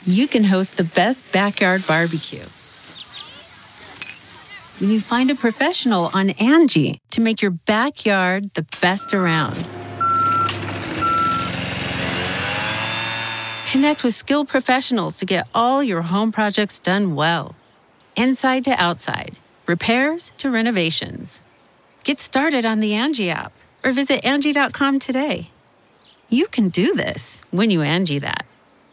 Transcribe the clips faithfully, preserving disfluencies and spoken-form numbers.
you can host the best backyard barbecue. When you find a professional on Angie to make your backyard the best around. Connect with skilled professionals to get all your home projects done well. Inside to outside, repairs to renovations. Get started on the Angie app or visit Angie dot com today. You can do this when you Angie that.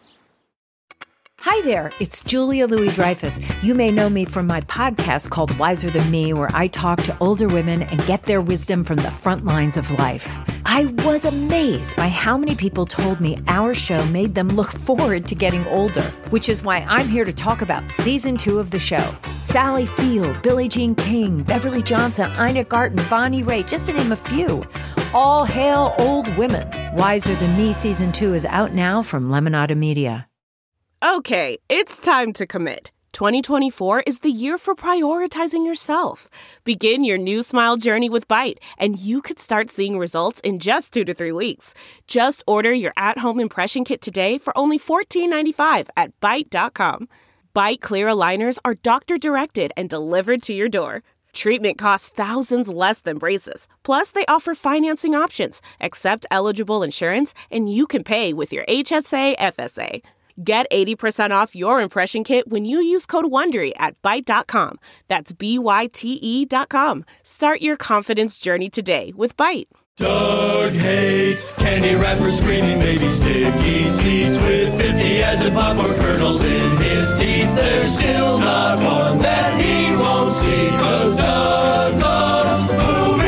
Hi there, it's Julia Louis-Dreyfus. You may know me from my podcast called Wiser Than Me, where I talk to older women and get their wisdom from the front lines of life. I was amazed by how many people told me our show made them look forward to getting older, which is why I'm here to talk about season two of the show. Sally Field, Billie Jean King, Beverly Johnson, Ina Garten, Bonnie Raitt, just to name a few. All hail old women. Wiser Than Me season two is out now from Lemonada Media. Okay, it's time to commit. twenty twenty-four is the year for prioritizing yourself. Begin your new smile journey with Byte, and you could start seeing results in just two to three weeks. Just order your at-home impression kit today for only fourteen ninety-five at Byte dot com. Byte clear aligners are doctor-directed and delivered to your door. Treatment costs thousands less than braces. Plus, they offer financing options, accept eligible insurance, and you can pay with your H S A F S A. Get eighty percent off your impression kit when you use code WONDERY at Byte dot com. That's B Y T E dot com. Start your confidence journey today with Byte. Doug hates candy wrappers, screaming baby sticky seeds with fifty as in popcorn kernels in his teeth. There's still not one that he won't see, 'cause Doug loves movies.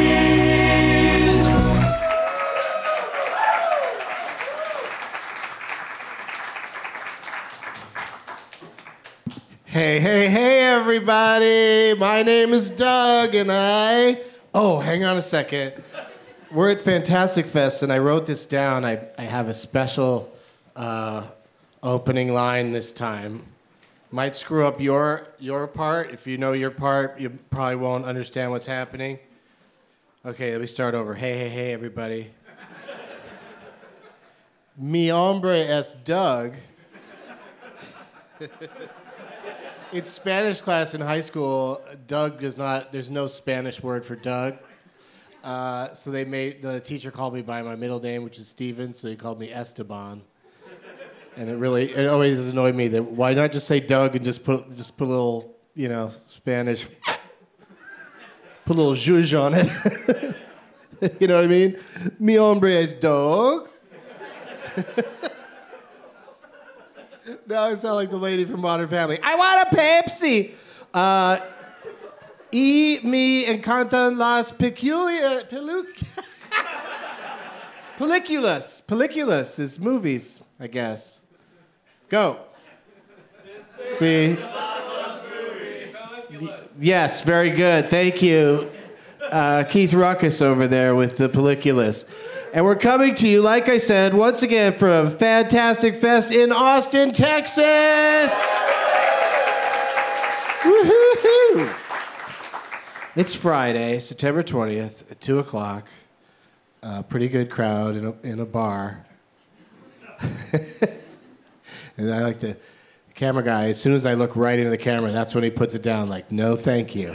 Hey, hey, hey, everybody. My name is Doug, and I... Oh, hang on a second. We're at Fantastic Fest, and I wrote this down. I, I have a special uh, opening line this time. Might screw up your your part. If you know your part, you probably won't understand what's happening. Okay, let me start over. Hey, hey, hey, everybody. Mi hombre es Doug. It's Spanish class in high school. Doug does not, there's no Spanish word for Doug. Uh, so they made, the teacher called me by my middle name, which is Steven, so he called me Esteban. And it really, it always annoyed me that, why not just say Doug and just put, just put a little, you know, Spanish, put a little zhuzh on it. You know what I mean? Mi hombre es Doug. Now I sound like the lady from Modern Family. I want a Pepsi. Uh, y me encantan las peculiar... Pelu- Películas. Películas is movies, I guess. Go. See? Yes, very good. Thank you. Uh, Keith Ruckus over there with the Películas. And we're coming to you, like I said, once again from Fantastic Fest in Austin, Texas. Woo-hoo-hoo. It's Friday, September twentieth at two o'clock. Uh, pretty good crowd in a, in a bar. And I like to, the camera guy, as soon as I look right into the camera, that's when he puts it down, like, no thank you.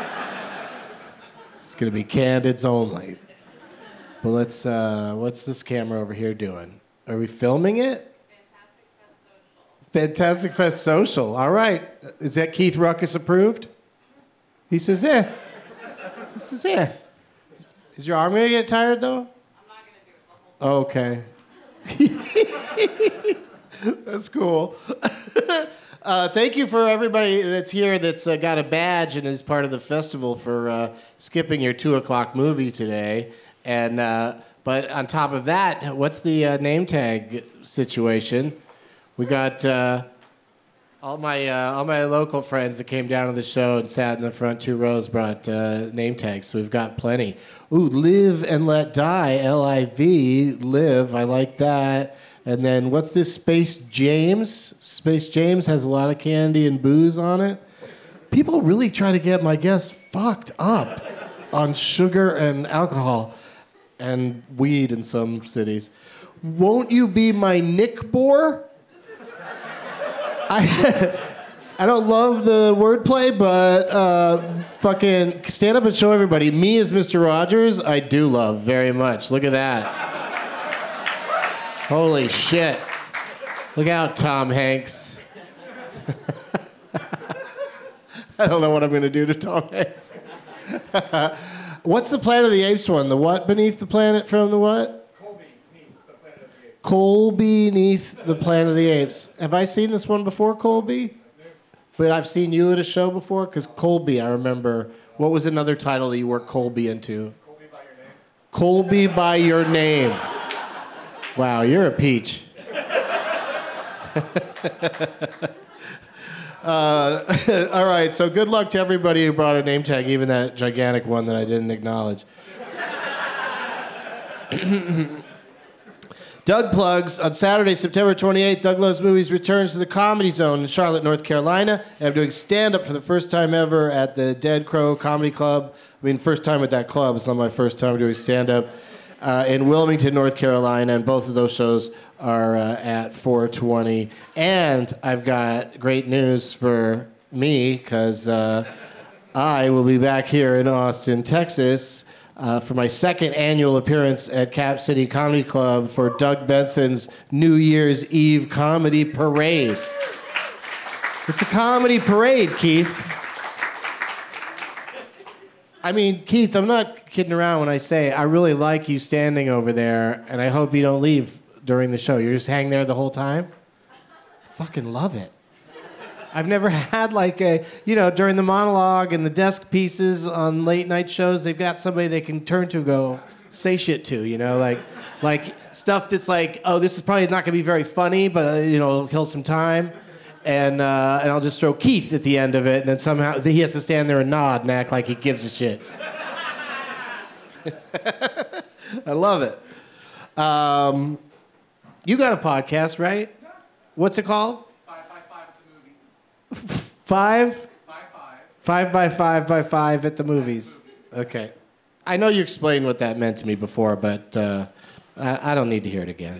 It's going to be candids only. But let's, uh, what's this camera over here doing? Are we filming it? Fantastic Fest Social. Fantastic Fest Social. All right. Is that Keith Ruckus approved? He says, yeah. He says, yeah. Is your arm going to get tired, though? I'm not going to do it the whole Okay. That's cool. uh, thank you for everybody that's here that's uh, got a badge and is part of the festival for uh, skipping your two o'clock movie today. And uh, but on top of that, what's the uh, name tag situation? We got uh, all my uh, all my local friends that came down to the show and sat in the front two rows brought uh, name tags, so we've got plenty. Ooh, Live and Let Die, L I V, Live, I like that. And then what's this, Space James? Space James has a lot of candy and booze on it. People really try to get my guests fucked up on sugar and alcohol. And weed in some cities. Won't you be my Nick Boar? I I don't love the wordplay, but uh, fucking stand up and show everybody. Me as Mister Rogers, I do love very much. Look at that. Holy shit. Look out, Tom Hanks. I don't know what I'm going to do to Tom Hanks. What's the Planet of the Apes one? The what beneath the planet from the what? Colby beneath the Planet of the Apes. Colby beneath the Planet of the Apes. Have I seen this one before, Colby? But I've seen you at a show before? Because Colby, I remember. What was another title that you worked Colby into? Colby by your name. Colby by your name. Wow, you're a peach. uh, all right, so good luck to everybody who brought a name tag, even that gigantic one that I didn't acknowledge. Doug plugs, on Saturday, September twenty-eighth, Doug Loves Movies returns to the Comedy Zone in Charlotte, North Carolina. And I'm doing stand-up for the first time ever at the Dead Crow Comedy Club. I mean, first time at that club. It's not my first time doing stand-up. Uh, in Wilmington, North Carolina, and both of those shows are uh, at four twenty. And I've got great news for me, because uh, I will be back here in Austin, Texas, Uh, for my second annual appearance at Cap City Comedy Club for Doug Benson's New Year's Eve Comedy Parade. It's a comedy parade, Keith. I mean, Keith, I'm not kidding around when I say I really like you standing over there, and I hope you don't leave during the show. You're just hang there the whole time? Fucking love it. I've never had like a, you know, during the monologue and the desk pieces on late night shows, they've got somebody they can turn to, go say shit to, you know, like like stuff that's like, oh, this is probably not going to be very funny, but, uh, you know, it'll kill some time. And uh, and I'll just throw Keith at the end of it, and then somehow he has to stand there and nod and act like he gives a shit. I love it. Um, you got a podcast, right? What's it called? Five? By five. Five by five by five at the movies. Okay. I know you explained what that meant to me before, but uh, I, I don't need to hear it again.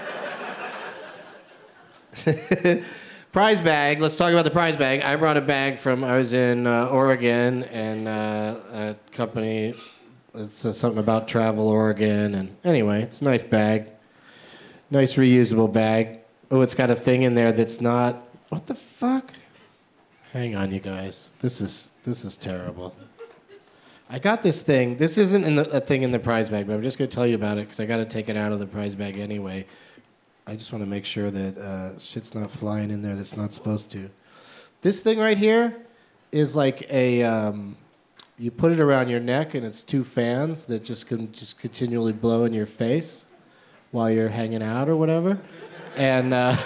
Prize bag. Let's talk about the prize bag. I brought a bag from, I was in uh, Oregon, and uh, a company that says something about Travel Oregon. And anyway, it's a nice bag. Nice reusable bag. Oh, it's got a thing in there that's not, what the fuck? Hang on, you guys. This is this is terrible. I got this thing. This isn't in the, a thing in the prize bag, but I'm just going to tell you about it because I got to take it out of the prize bag anyway. I just want to make sure that uh, shit's not flying in there that's not supposed to. This thing right here is like a. Um, you put it around your neck, and it's two fans that just can just continually blow in your face while you're hanging out or whatever, and. Uh,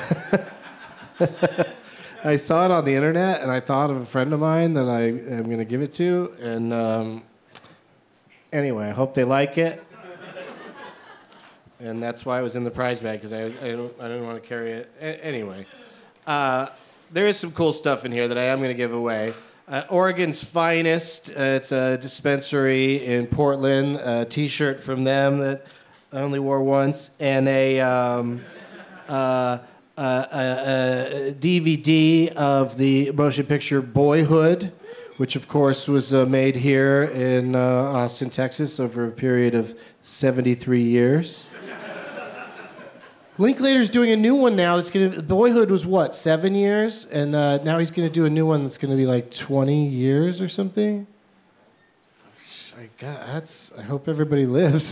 I saw it on the internet, and I thought of a friend of mine that I am going to give it to. And um, anyway, I hope they like it. And that's why it was in the prize bag, because I, I, don't, I didn't want to carry it. A- anyway, uh, there is some cool stuff in here that I am going to give away. Uh, Oregon's Finest. Uh, it's a dispensary in Portland. A T-shirt from them that I only wore once. And a... Um, uh, Uh, a, a D V D of the motion picture Boyhood, which of course was uh, made here in uh, Austin, Texas, over a period of seventy-three years. Linklater's doing a new one now. That's gonna. Boyhood was what, seven years, and uh, now he's going to do a new one that's going to be like twenty years or something. I got, that's. I hope everybody lives.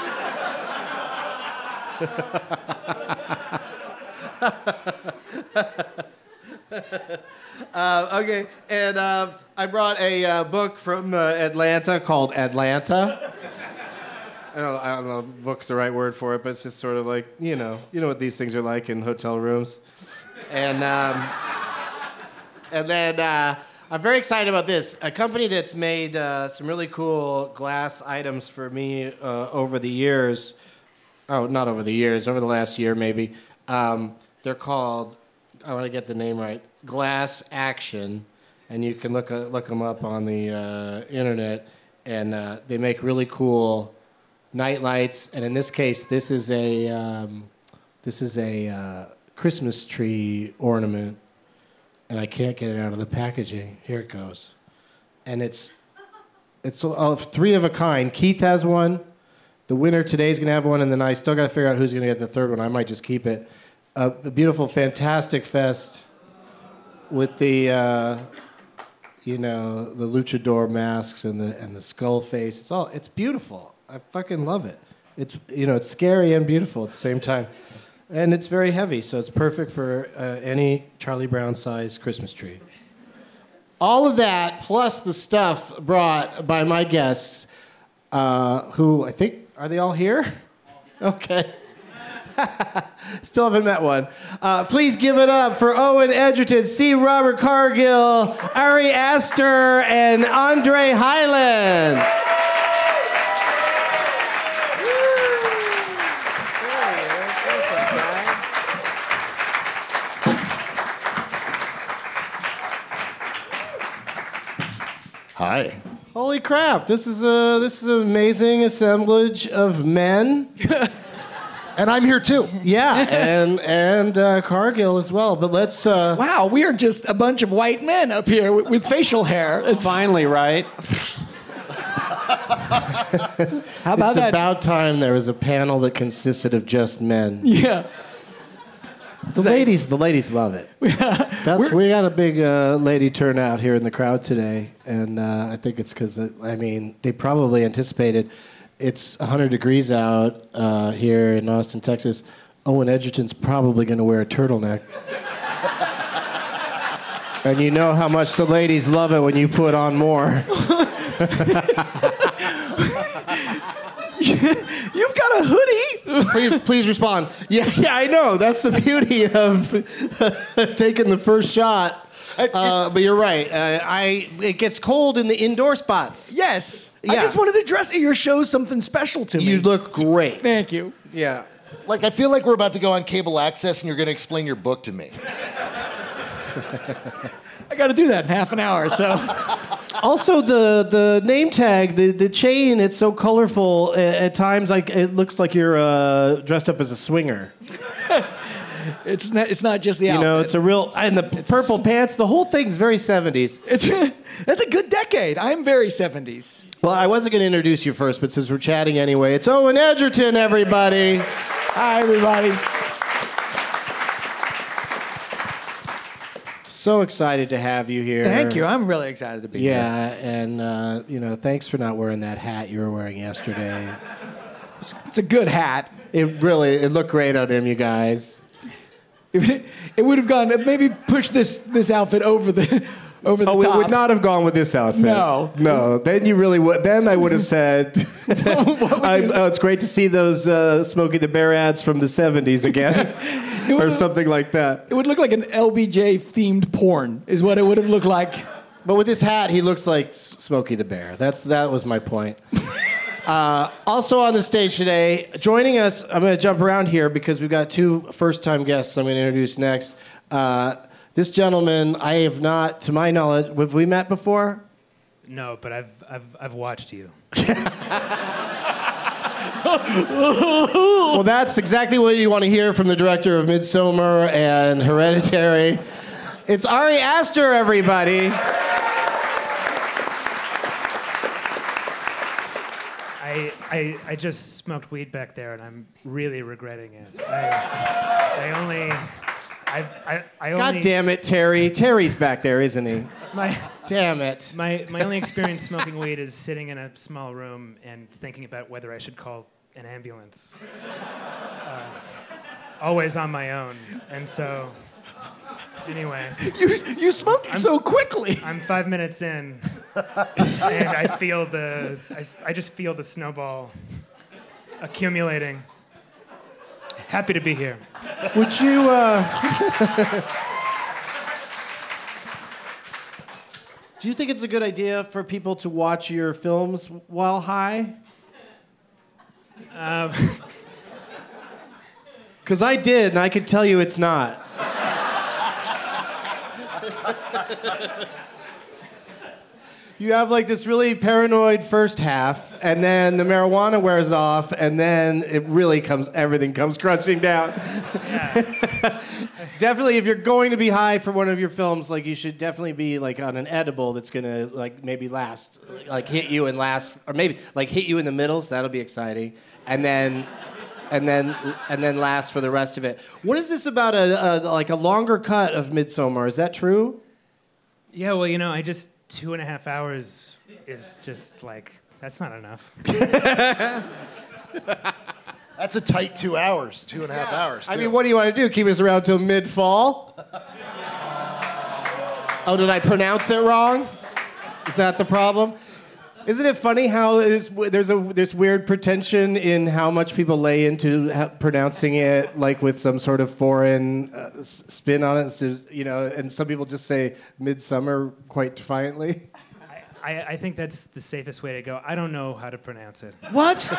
uh, okay, and uh, I brought a uh, book from uh, Atlanta called Atlanta. I don't, I don't know if book's the right word for it, but it's just sort of like, you know, you know what these things are like in hotel rooms. And um, and then uh, I'm very excited about this. A company that's made uh, some really cool glass items for me uh, over the years. Oh, not over the years, over the last year maybe. Um, they're called, I want to get the name right, Glass Action, and you can look uh, look them up on the uh, internet, and uh, they make really cool night lights. And in this case, this is a um, this is a uh, Christmas tree ornament, and I can't get it out of the packaging. Here it goes. And it's it's uh, three of a kind. Keith has one. The winner today is going to have one, and then I still got to figure out who's going to get the third one. I might just keep it. Uh, a beautiful, fantastic fest with the, uh, you know, the luchador masks and the and the skull face. It's all it's beautiful. I fucking love it. It's you know it's scary and beautiful at the same time, and it's very heavy, so it's perfect for uh, any Charlie Brown-sized Christmas tree. All of that, plus the stuff brought by my guests, uh, who I think, are they all here? Okay. Still haven't met one. Uh, please give it up for Owen Edgerton, C. Robert Cargill, Ari Aster, and Andre Hyland. Hi. Holy crap! This is a this is an amazing assemblage of men. And I'm here too. Yeah, and and uh, Cargill as well. But let's. Uh, Wow, we are just a bunch of white men up here with, with facial hair. It's, Finally, right? how about it's that? about time there was a panel that consisted of just men. Yeah. The ladies, the ladies love it. That's we got a big uh, lady turnout here in the crowd today, and uh, I think it's because I mean they probably anticipated. It's one hundred degrees out uh, here in Austin, Texas. Owen Edgerton's probably going to wear a turtleneck. And you know how much the ladies love it when you put on more. You've got a hoodie. Please, please respond. Yeah, yeah, I know. That's the beauty of taking the first shot. Uh, but you're right. Uh, I it gets cold in the indoor spots. Yes. I Yeah. just wanted to dress at your show something special to me. You look great. Thank you. Yeah. Like, I feel like we're about to go on cable access and you're going to explain your book to me. I got to do that in half an hour, so. Also, the the name tag, the, the chain, it's so colorful. At, at times, like it looks like you're uh, dressed up as a swinger. It's not, it's not just the You outfit. know, it's a real and the p- purple pants. The whole thing's very seventies. It's, that's a good decade. I'm very seventies. Well, I wasn't going to introduce you first, but since we're chatting anyway, it's Owen Edgerton, everybody. Hi, everybody. So excited to have you here. Thank you. I'm really excited to be here. Yeah, and uh, you know, thanks for not wearing that hat you were wearing yesterday. It's a good hat. It really, it looked great on him, you guys. It, it would have gone, maybe push this, this outfit over the, over the Oh, top. it would not have gone with this outfit. No. No. Then you really would. Then I would have said, I, "Oh, it's great to see those uh, Smokey the Bear ads from the seventies again," or something like that. It would look like an L B J themed porn, is what it would have looked like. But with this hat, he looks like S- Smokey the Bear. That's that was my point. Uh, also on the stage today, joining us, I'm going to jump around here because we've got two first-time guests I'm going to introduce next. Uh, this gentleman, I have not, to my knowledge, have we met before? No, but I've I've I've watched you. Well, that's exactly what you want to hear from the director of Midsommar and Hereditary. It's Ari Aster, everybody. I, I I just smoked weed back there, and I'm really regretting it. I, I only, I I I only. God damn it, Terry. Terry's back there, isn't he? My Damn it. my my only experience smoking weed is sitting in a small room and thinking about whether I should call an ambulance. Uh, always on my own, and so. Anyway, You, you smoked so quickly. I'm five minutes in, and I feel the, I, I just feel the snowball accumulating. Happy to be here. Would you, uh... Do you think it's a good idea for people to watch your films while high? Um, Because I did, and I can tell you it's not. you have like this really paranoid first half, and then the marijuana wears off, and then it really comes, everything comes crashing down. Yeah. Definitely, if you're going to be high for one of your films, like you should definitely be like on an edible that's gonna like maybe last, like hit you and last, or maybe like hit you in the middle, so that'll be exciting, and then, and then, and then last for the rest of it. What is this about a, a like a longer cut of Midsommar? Is that true? Yeah, well, you know, I just, two and a half hours is just like, that's not enough. That's a tight two hours, two and a half hours. I too. mean, what do you want to do? Keep us around till mid-fall? Oh, did I pronounce it wrong? Is that the problem? Isn't it funny how there's, there's a this weird pretension in how much people lay into ha- pronouncing it like with some sort of foreign uh, s- spin on it? So, you know, and some people just say midsummer quite defiantly. I, I, I think that's the safest way to go. I don't know how to pronounce it. What?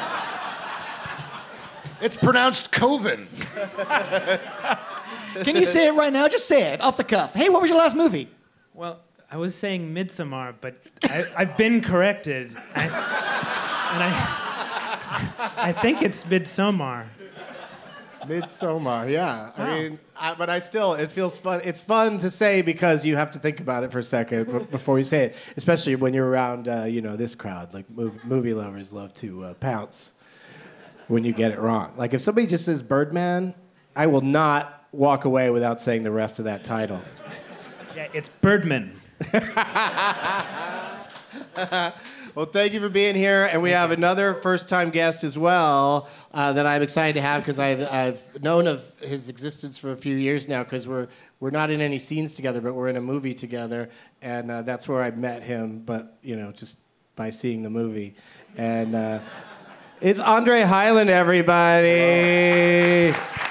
It's pronounced Coven. Can you say it right now? Just say it off the cuff. Hey, what was your last movie? Well, I was saying Midsommar, but I, I've been corrected. I, and I, I think it's Midsommar. Midsommar, yeah. I mean, I, but I still, it feels fun. It's fun to say because you have to think about it for a second b- before you say it, especially when you're around, uh, you know, this crowd. Like mov- movie lovers love to uh, pounce when you get it wrong. Like if somebody just says Birdman, I will not walk away without saying the rest of that title. Yeah, it's Birdman. Well, thank you for being here, and we have another first-time guest as well uh, that I'm excited to have because I've, I've known of his existence for a few years now because we're we're not in any scenes together, but we're in a movie together, and uh, that's where I met him, but, you know, just by seeing the movie. And uh, it's Andre Hyland, everybody.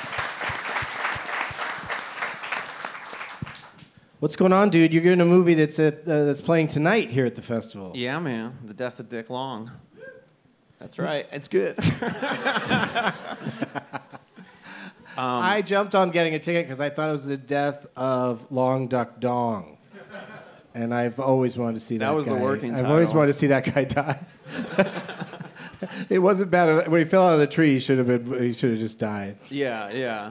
What's going on, dude? You're in a movie that's at, uh, that's playing tonight here at the festival. Yeah, man. The Death of Dick Long. That's right. It's good. um, I jumped on getting a ticket because I thought it was the death of Long Duck Dong. And I've always wanted to see that guy. That was the working I've title. always wanted to see that guy die. It wasn't bad. When he fell out of the tree, he should have been. He should have just died. yeah, yeah.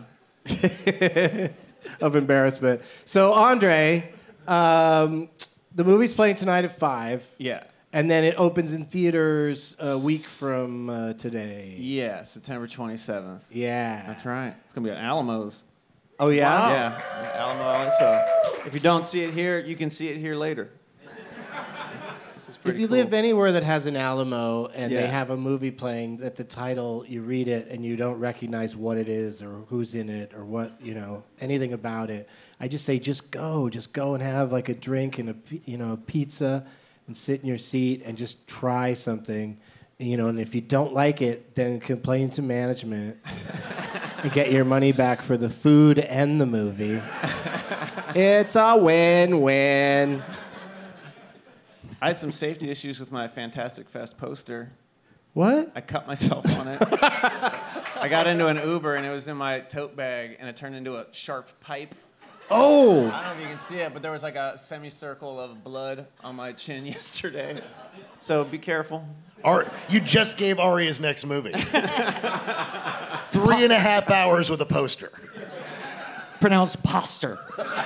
Of embarrassment. So, Andre, um, the movie's playing tonight at five. Yeah. And then it opens in theaters a week from uh, today. Yeah, September twenty-seventh. Yeah. That's right. It's going to be at Alamo's. Oh, yeah? Yeah, Alamo Alley. So if you don't see it here, you can see it here later. If you cool. live anywhere that has an Alamo and they Yeah. have a movie playing, at the title, you read it and you don't recognize what it is or who's in it or what, you know, anything about it, I just say, just go. Just go and have like a drink and a, pi- you know, a pizza and sit in your seat and just try something. And, you know, and if you don't like it, then complain to management and get your money back for the food and the movie. It's a win-win. I had some safety issues with my Fantastic Fest poster. What? I cut myself on it. I got into an Uber, and it was in my tote bag, and it turned into a sharp pipe. Oh! I don't know if you can see it, but there was like a semicircle of blood on my chin yesterday. So be careful. Ar- you just gave Ari his next movie. Three and a half hours with a poster. Pronounced poster.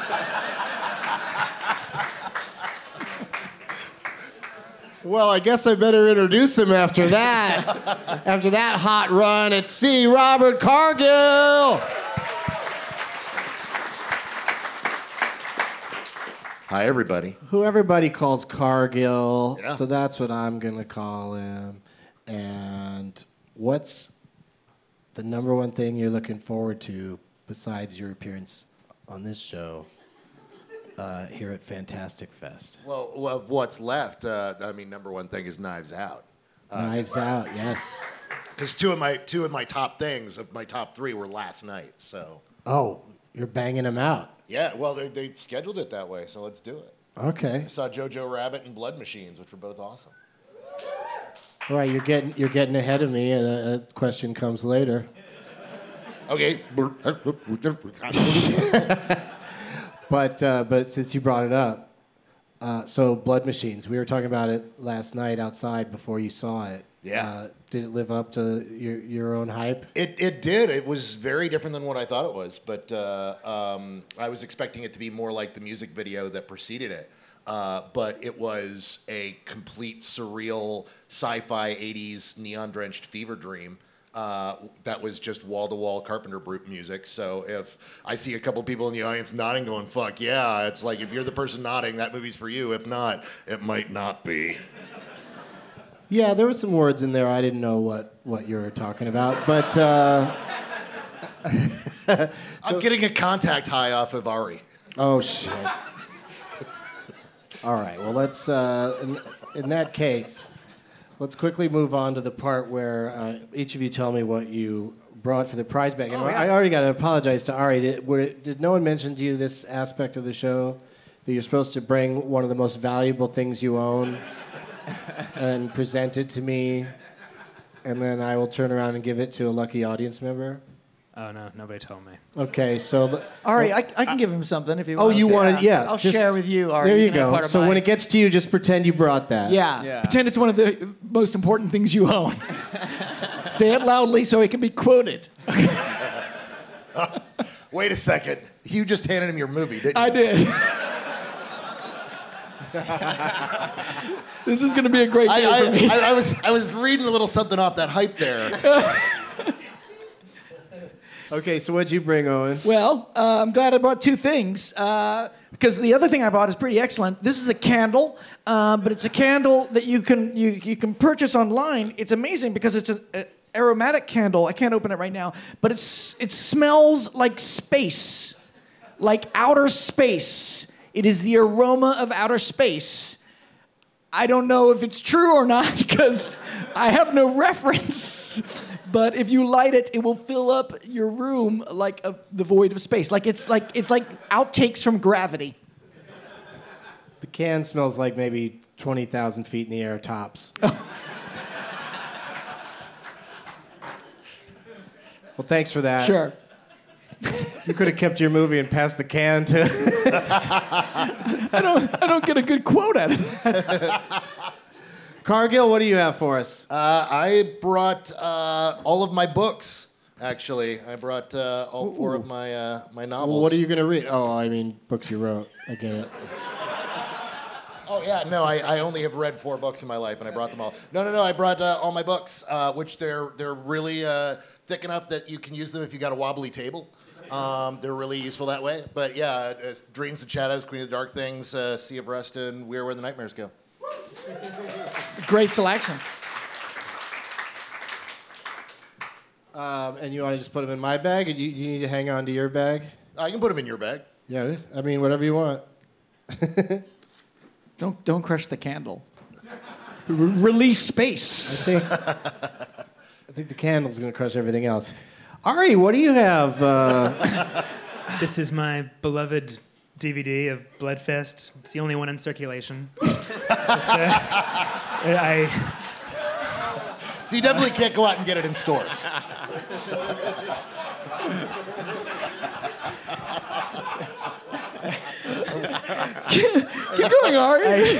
Well, I guess I better introduce him after that. After that hot run at C. Robert Cargill. Hi, everybody. Who everybody calls Cargill, Yeah. so that's what I'm going to call him. And what's the number one thing you're looking forward to besides your appearance on this show uh, here at Fantastic Fest? Well, well what's left? Uh, I mean, number one thing is Knives Out. Knives Out, yes. Because two of my two of my top things of my top three were last night. So Oh, you're banging them out. yeah, well they they scheduled it that way, so let's do it. Okay. I saw Jojo Rabbit and Blood Machines, which were both awesome. All right, you're getting you're getting ahead of me. A, a question comes later. Okay. But uh, but since you brought it up, Uh, so Blood Machines, we were talking about it last night outside before you saw it. Yeah. Uh, did it live up to your your own hype? It it did. It was very different than what I thought it was, but uh, um, I was expecting it to be more like the music video that preceded it. Uh, but it was a complete surreal sci-fi eighties neon-drenched fever dream. Uh, that was just wall-to-wall Carpenter Brute music. So if I see a couple people in the audience nodding, going, fuck yeah, it's like if you're the person nodding, that movie's for you. If not, it might not be. Yeah, there were some words in there I didn't know what, what you were talking about, but... Uh, I'm getting a contact high off of Ari. Oh, shit. All right, well, let's, uh, in, in that case, let's quickly move on to the part where uh, each of you tell me what you brought for the prize bag. And Oh, yeah. I already got to apologize to Ari. Did, were, did no one mention to you this aspect of the show, that you're supposed to bring one of the most valuable things you own and present it to me, and then I will turn around and give it to a lucky audience member? Oh, no, nobody told me. Okay, so... The, Ari, I, I can give him something if you Oh, want. you want it? Yeah. I'll just- share with you, Ari. There you can have go. part of So mine. when it gets to you, just pretend you brought that. Yeah. Yeah. Pretend it's one of the most important things you own. Say it loudly so it can be quoted. Wait a second. You just handed him your movie, didn't you? I did. This is going to be a great I, day I, for me. I, I was I was reading a little something off that hype there. Okay, so what'd you bring, Owen? Well, uh, I'm glad I brought two things uh, because the other thing I bought is pretty excellent. This is a candle, uh, but it's a candle that you can you you can purchase online. It's amazing because it's an aromatic candle. I can't open it right now, but it's it smells like space, like outer space. It is the aroma of outer space. I don't know if it's true or not because I have no reference. But if you light it, it will fill up your room like a, the void of space. Like it's like it's like outtakes from Gravity. The can smells like maybe twenty thousand feet in the air tops. Well, thanks for that. Sure. You could have kept your movie and passed the can to... I don't I don't get a good quote out of that. Cargill, what do you have for us? Uh, I brought uh, all of my books. Actually, I brought uh, all four of my uh, my novels. Well, what are you going to read? Oh, I mean, books you wrote. I get it. Oh yeah, no, I, I only have read four books in my life, and I brought them all. No, no, no, I brought uh, all my books, uh, which they're they're really uh, thick enough that you can use them if you got a wobbly table. Um, they're really useful that way. But yeah, uh, Dreams and Shadows, Queen of the Dark Things, uh, Sea of Rust, and We're Where the Nightmares Go. Great selection. Um, and you want to just put them in my bag, or do you, you need to hang on to your bag? Uh, you can put them in your bag. Yeah, I mean, whatever you want. Don't don't crush the candle. R- release space. I think, I think the candle's going to crush everything else. Ari, what do you have? Uh... This is my beloved D V D of Bloodfest. It's the only one in circulation. It's, uh, I, So you definitely can't go out and get it in stores. Keep going, Ari.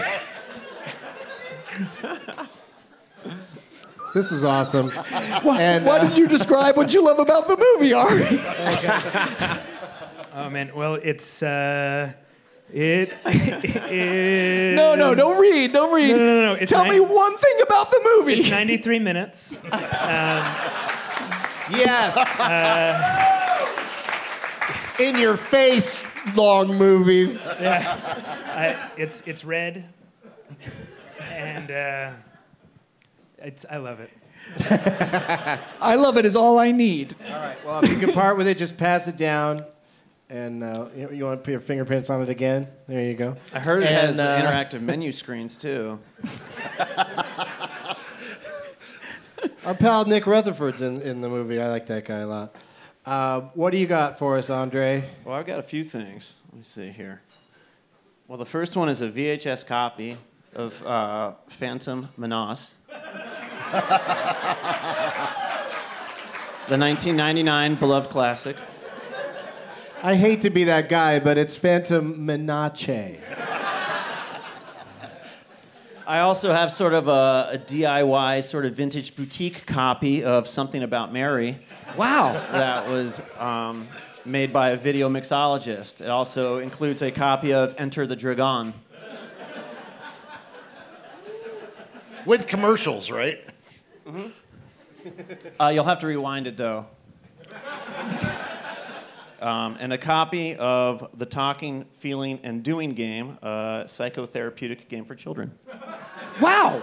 This is awesome. Why, And, why uh, did you describe what you love about the movie, Ari? oh man, well it's uh, it is. No, no, don't read, don't read. No, no, no, no. It's Tell nine- me one thing about the movie. It's ninety-three minutes. Yes. In your face, long movies. I, it's it's red, and uh, it's I love it. I love it is all I need. All right. Well, if you can part with it, just pass it down. And uh, you, you want to put your fingerprints on it again? There you go. I heard it And, has uh, interactive menu screens too. Our pal Nick Rutherford's in, in the movie. I like that guy a lot. Uh, what do you got for us, Andre? Well, I've got a few things. Let me see here. Well, the first one is a V H S copy of uh, Phantom Menace. The nineteen ninety-nine beloved classic. I hate to be that guy, but it's Phantom Menace. I also have sort of a, a D I Y, sort of vintage boutique copy of Something About Mary. Wow. That was um, made by a video mixologist. It also includes a copy of Enter the Dragon. With commercials, right? Mm-hmm. Uh, you'll have to rewind it, though. Um, and a copy of the Talking, Feeling, and Doing game, a psychotherapeutic game for children. Wow.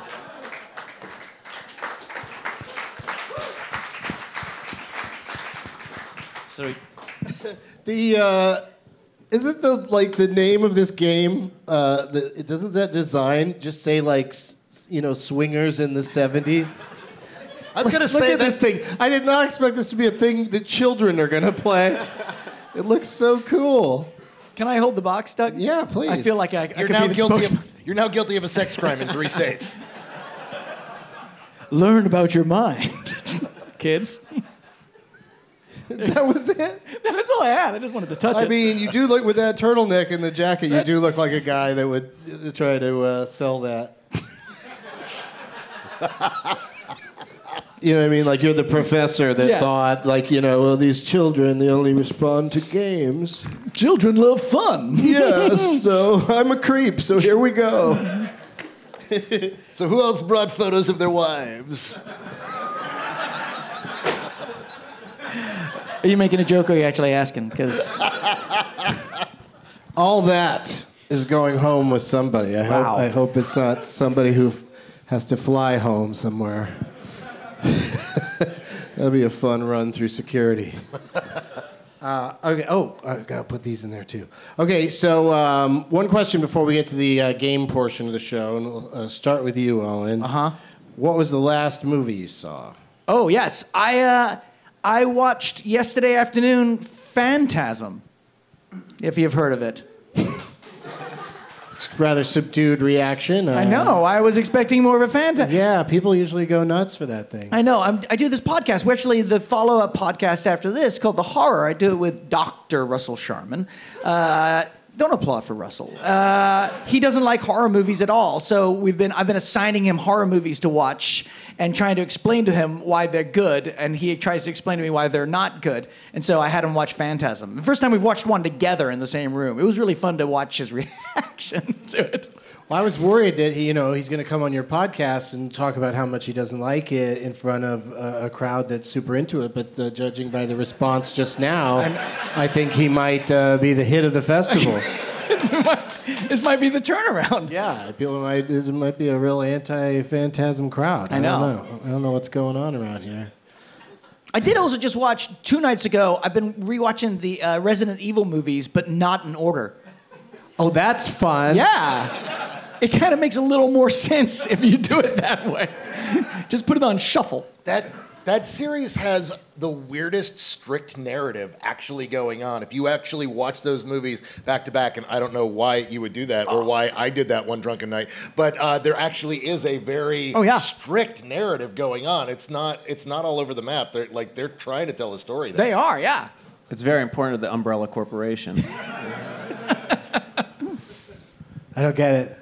So, The uh, isn't the like the name of this game? Uh, the, it doesn't that design just say like s- you know swingers in the seventies? I was gonna Look say at that this thing. I did not expect this to be a thing that children are gonna play. It looks so cool. Can I hold the box, Doug? Yeah, please. I feel like I, I you're could now be the guilty. spokesman. Of, you're now guilty of a sex crime in three states. Learn about your mind, kids. That was it. That's all I had. I just wanted to touch I it. mean, you do look with that turtleneck and the jacket. You do look like a guy that would uh, try to uh, sell that. You know what I mean? Like you're the professor that Yes. thought, like, you know, well, these children, they only respond to games. Children love fun. Yes, so I'm a creep, so here we go. So who else brought photos of their wives? Are you making a joke or are you actually asking? Because All that is going home with somebody. I Wow. hope I hope it's not somebody who f- has to fly home somewhere. That'll be a fun run through security. Uh, okay. Oh, I gotta put these in there too. Okay. So um, one question before we get to the uh, game portion of the show, and we'll uh, start with you, Owen. Uh huh. What was the last movie you saw? Oh yes, I uh, I watched yesterday afternoon Phantasm. If you've heard of it. It's a rather subdued reaction. Uh, I know. I was expecting more of a Phantasm. Yeah, people usually go nuts for that thing. I know. I'm, I do this podcast. We're actually the follow-up podcast after this called The Horror. I do it with Doctor Russell Sharman. Uh, don't applaud for Russell. Uh, he doesn't like horror movies at all. So we've been I've been assigning him horror movies to watch and trying to explain to him why they're good, and he tries to explain to me why they're not good. And so I had him watch Phantasm. The first time we've watched one together in the same room. It was really fun to watch his reaction to it. Well, I was worried that he, you know, he's going to come on your podcast and talk about how much he doesn't like it in front of a, a crowd that's super into it. But uh, judging by the response just now, I think he might uh, be the hit of the festival. This might be the turnaround. Yeah, people might. It might be a real anti-Phantasm crowd. I I know. don't know. I don't know what's going on around here. I did also just watch two nights ago. I've been rewatching the uh, Resident Evil movies, but not in order. Oh, that's fun. Yeah, it kind of makes a little more sense if you do it that way. Just put it on shuffle. That that series has the weirdest strict narrative actually going on. If you actually watch those movies back to back, and I don't know why you would do that or why I did that one drunken night, but uh, there actually is a very Oh, yeah. strict narrative going on. It's not it's not all over the map. They're like they're trying to tell a story there. They are, yeah. it's very important to the Umbrella Corporation. I don't get it.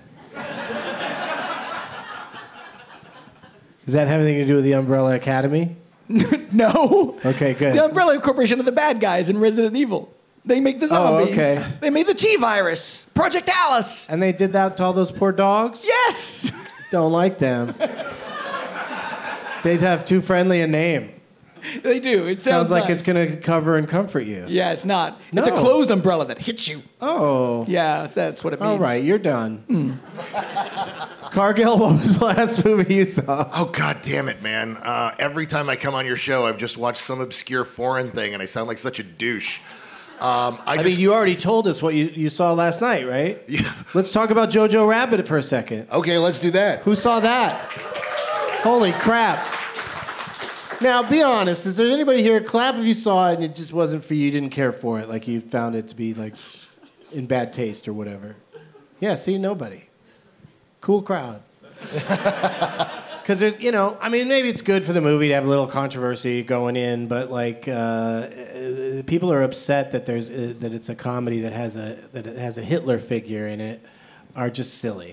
Does that have anything to do with the Umbrella Academy? No. Okay, good. The Umbrella Corporation are the bad guys in Resident Evil. They make the zombies. Oh, okay. They made the T-virus. Project Alice. And they did that to all those poor dogs? Yes. Don't like them. They'd have too friendly a name. They do. It Sounds sounds, like nice. it's going to cover and comfort you. Yeah, it's not. It's a No. closed umbrella that hits you. Oh. Yeah, that's what it means. All right, you're done. Cargill, what was the last movie you saw? Oh, God damn it, man. Uh, every time I come on your show, I've just watched some obscure foreign thing, and I sound like such a douche. Um, I, I just, mean, you already told us what you, you saw last night, right? Yeah. Let's talk about Jojo Rabbit for a second. Okay, let's do that. Who saw that? Holy crap. Now, be honest. Is there anybody here, clap if you saw it and it just wasn't for you, you didn't care for it, like you found it to be like in bad taste or whatever? Yeah, see, nobody. Cool crowd. Because, you know, I mean, maybe it's good for the movie to have a little controversy going in, but like, uh, people are upset that there's uh, that it's a comedy that has a that it has a Hitler figure in it, are just silly.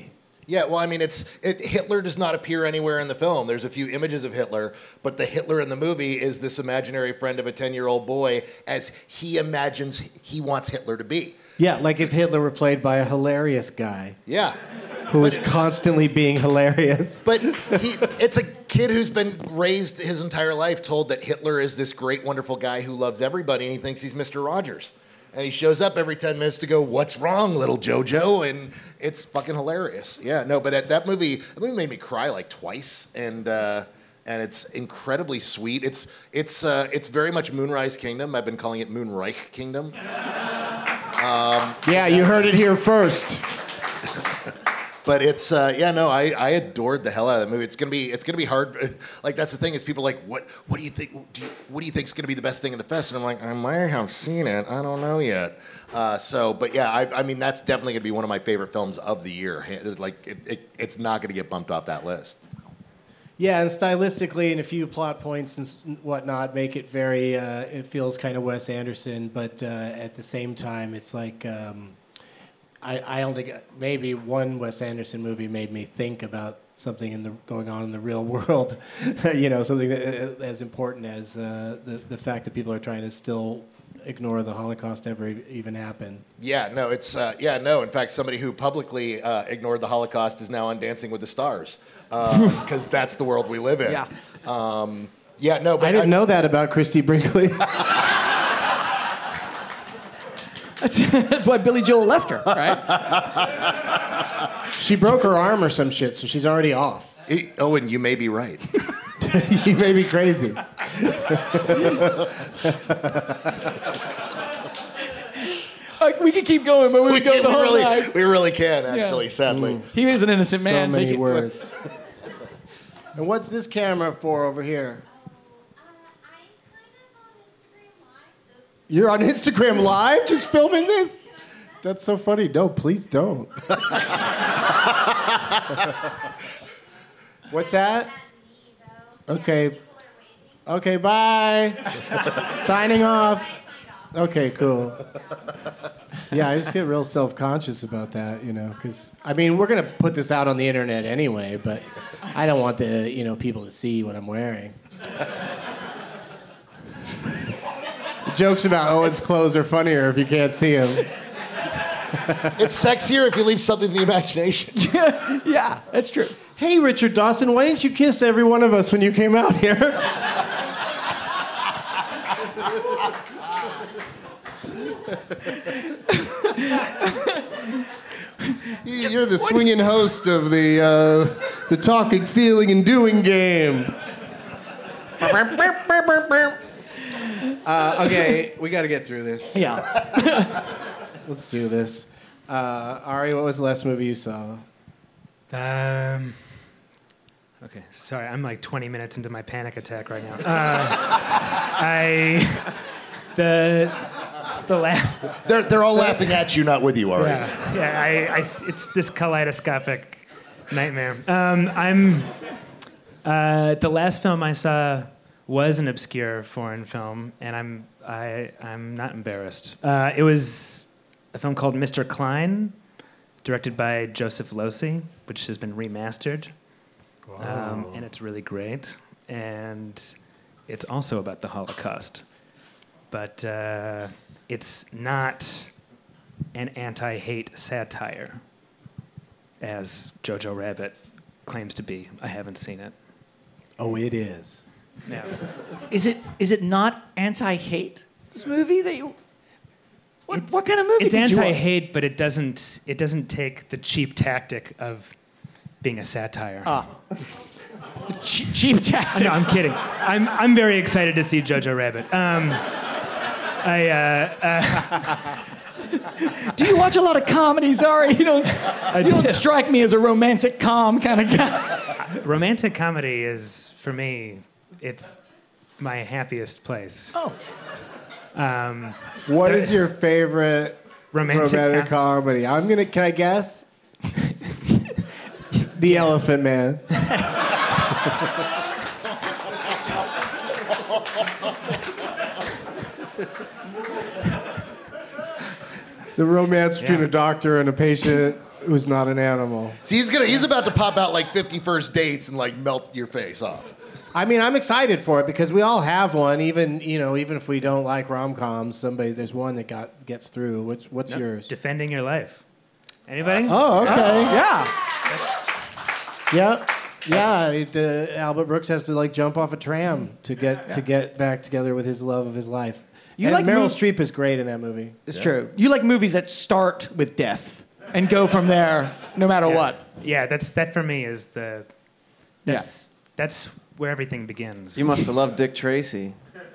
Yeah, well, I mean, it's it, Hitler does not appear anywhere in the film. There's a few images of Hitler, but the Hitler in the movie is this imaginary friend of a ten-year-old boy as he imagines he wants Hitler to be. Yeah, like if Hitler were played by a hilarious guy. Yeah. Who is constantly being hilarious. But he, it's a kid who's been raised his entire life told that Hitler is this great, wonderful guy who loves everybody, and he thinks he's Mister Rogers. And he shows up every ten minutes to go, "What's wrong, little Jojo?" And it's fucking hilarious. Yeah, no, but at that movie, that movie made me cry like twice, and uh, and it's incredibly sweet. It's it's uh, it's very much Moonrise Kingdom. I've been calling it Moonreich Kingdom. Um, yeah, you heard it here first. But it's uh, yeah no I, I adored the hell out of that movie. It's gonna be it's gonna be hard. Like that's the thing is people are like what what do you think do you, what do you think is gonna be the best thing in the fest? And I'm like I might have seen it. I don't know yet. Uh, so but yeah I, I mean that's definitely gonna be one of my favorite films of the year. Like it, it, it's not gonna get bumped off that list. Yeah, and stylistically and a few plot points and whatnot make it very. Uh, it feels kind of Wes Anderson, but uh, at the same time it's like. Um, I, I don't think maybe one Wes Anderson movie made me think about something in the going on in the real world, you know, something that, as important as uh, the the fact that people are trying to still ignore the Holocaust ever even happened. Yeah, no, it's uh, yeah, no. In fact, somebody who publicly uh, ignored the Holocaust is now on Dancing with the Stars because um, that's the world we live in. Yeah, um, yeah, no. But I didn't I, know that about Christy Brinkley. That's, that's why Billy Joel left her, right? She broke her arm or some shit, so she's already off. It, oh, and you may be right. You may be crazy. Like, we could keep going, but we, we would go the whole really, night. We really can, actually, yeah. Sadly. Mm. He is an innocent so man. So many so words. And what's this camera for over here? You're on Instagram Live just filming this? That's so funny. No, please don't. What's that? Okay. Okay, bye. Signing off. Okay, cool. Yeah, I just get real self-conscious about that, you know, because, I mean, we're going to put this out on the internet anyway, but I don't want the, you know, people to see what I'm wearing. Jokes about Owen's clothes are funnier if you can't see them. It's sexier if you leave something to the imagination. Yeah, yeah, that's true. Hey, Richard Dawson, why didn't you kiss every one of us when you came out here? You're the swinging host of the uh, the talking, feeling, and doing game. Uh, okay, we got to get through this. Yeah. Let's do this. Uh, Ari, what was the last movie you saw? Um. Okay, sorry, I'm like twenty minutes into my panic attack right now. Uh, I the the last. They're they're all laughing at you, not with you, Ari. Yeah, yeah. I, I it's this kaleidoscopic nightmare. Um, I'm uh, the last film I saw was an obscure foreign film, and I'm I I'm not embarrassed. Uh, it was a film called Mister Klein, directed by Joseph Losey, which has been remastered, um, and it's really great. And it's also about the Holocaust, but uh, it's not an anti-hate satire, as Jojo Rabbit claims to be. I haven't seen it. Oh, it is. Yeah. Is it is it not anti-hate? This movie that you. What, It's- what kind of movie? It's did you watch? anti-hate, but it doesn't. It doesn't take the cheap tactic of being a satire. Ah. Che- cheap tactic. No, I'm kidding. I'm I'm very excited to see Jojo Rabbit. Um, I uh, uh, Do you watch a lot of comedies, Ari? You don't. You don't strike me as a romantic calm kind of guy. romantic comedy is for me. It's my happiest place. Oh. Um, What is your favorite romantic, romantic com- comedy? I'm gonna. Can I guess? The Elephant Man. The romance between Yeah. a doctor and a patient. who's not an animal. See, he's gonna he's about to pop out like fifty First Dates and like melt your face off. I mean, I'm excited for it because we all have one. Even you know, even if we don't like rom-coms, somebody there's one that got gets through. What's what's No, yours? Defending Your Life. Anybody? Oh, okay. Yeah. Yeah, yeah. It, uh, Albert Brooks has to like jump off a tram to get to get back together with his love of his life. You and like Meryl mov- Streep is great in that movie. It's true. You like movies that start with death and go from there, no matter Yeah. what. Yeah, that's that for me is the. That's that's where everything begins. You must have loved Dick Tracy.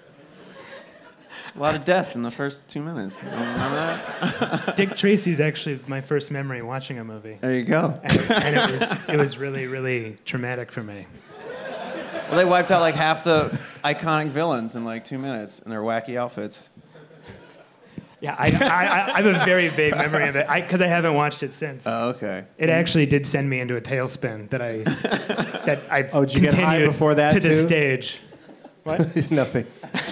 A lot of death in the first two minutes. You remember that? Dick Tracy's actually my first memory watching a movie, There you go. and, and it was it was really really traumatic for me. Well, they wiped out like half the iconic villains in like two minutes in their wacky outfits. Yeah, I, I, I, I have a very vague memory of it because I, I haven't watched it since. Oh, okay. It actually did send me into a tailspin that I that I Oh, did you get high continued before that, to the too? stage. What? Nothing.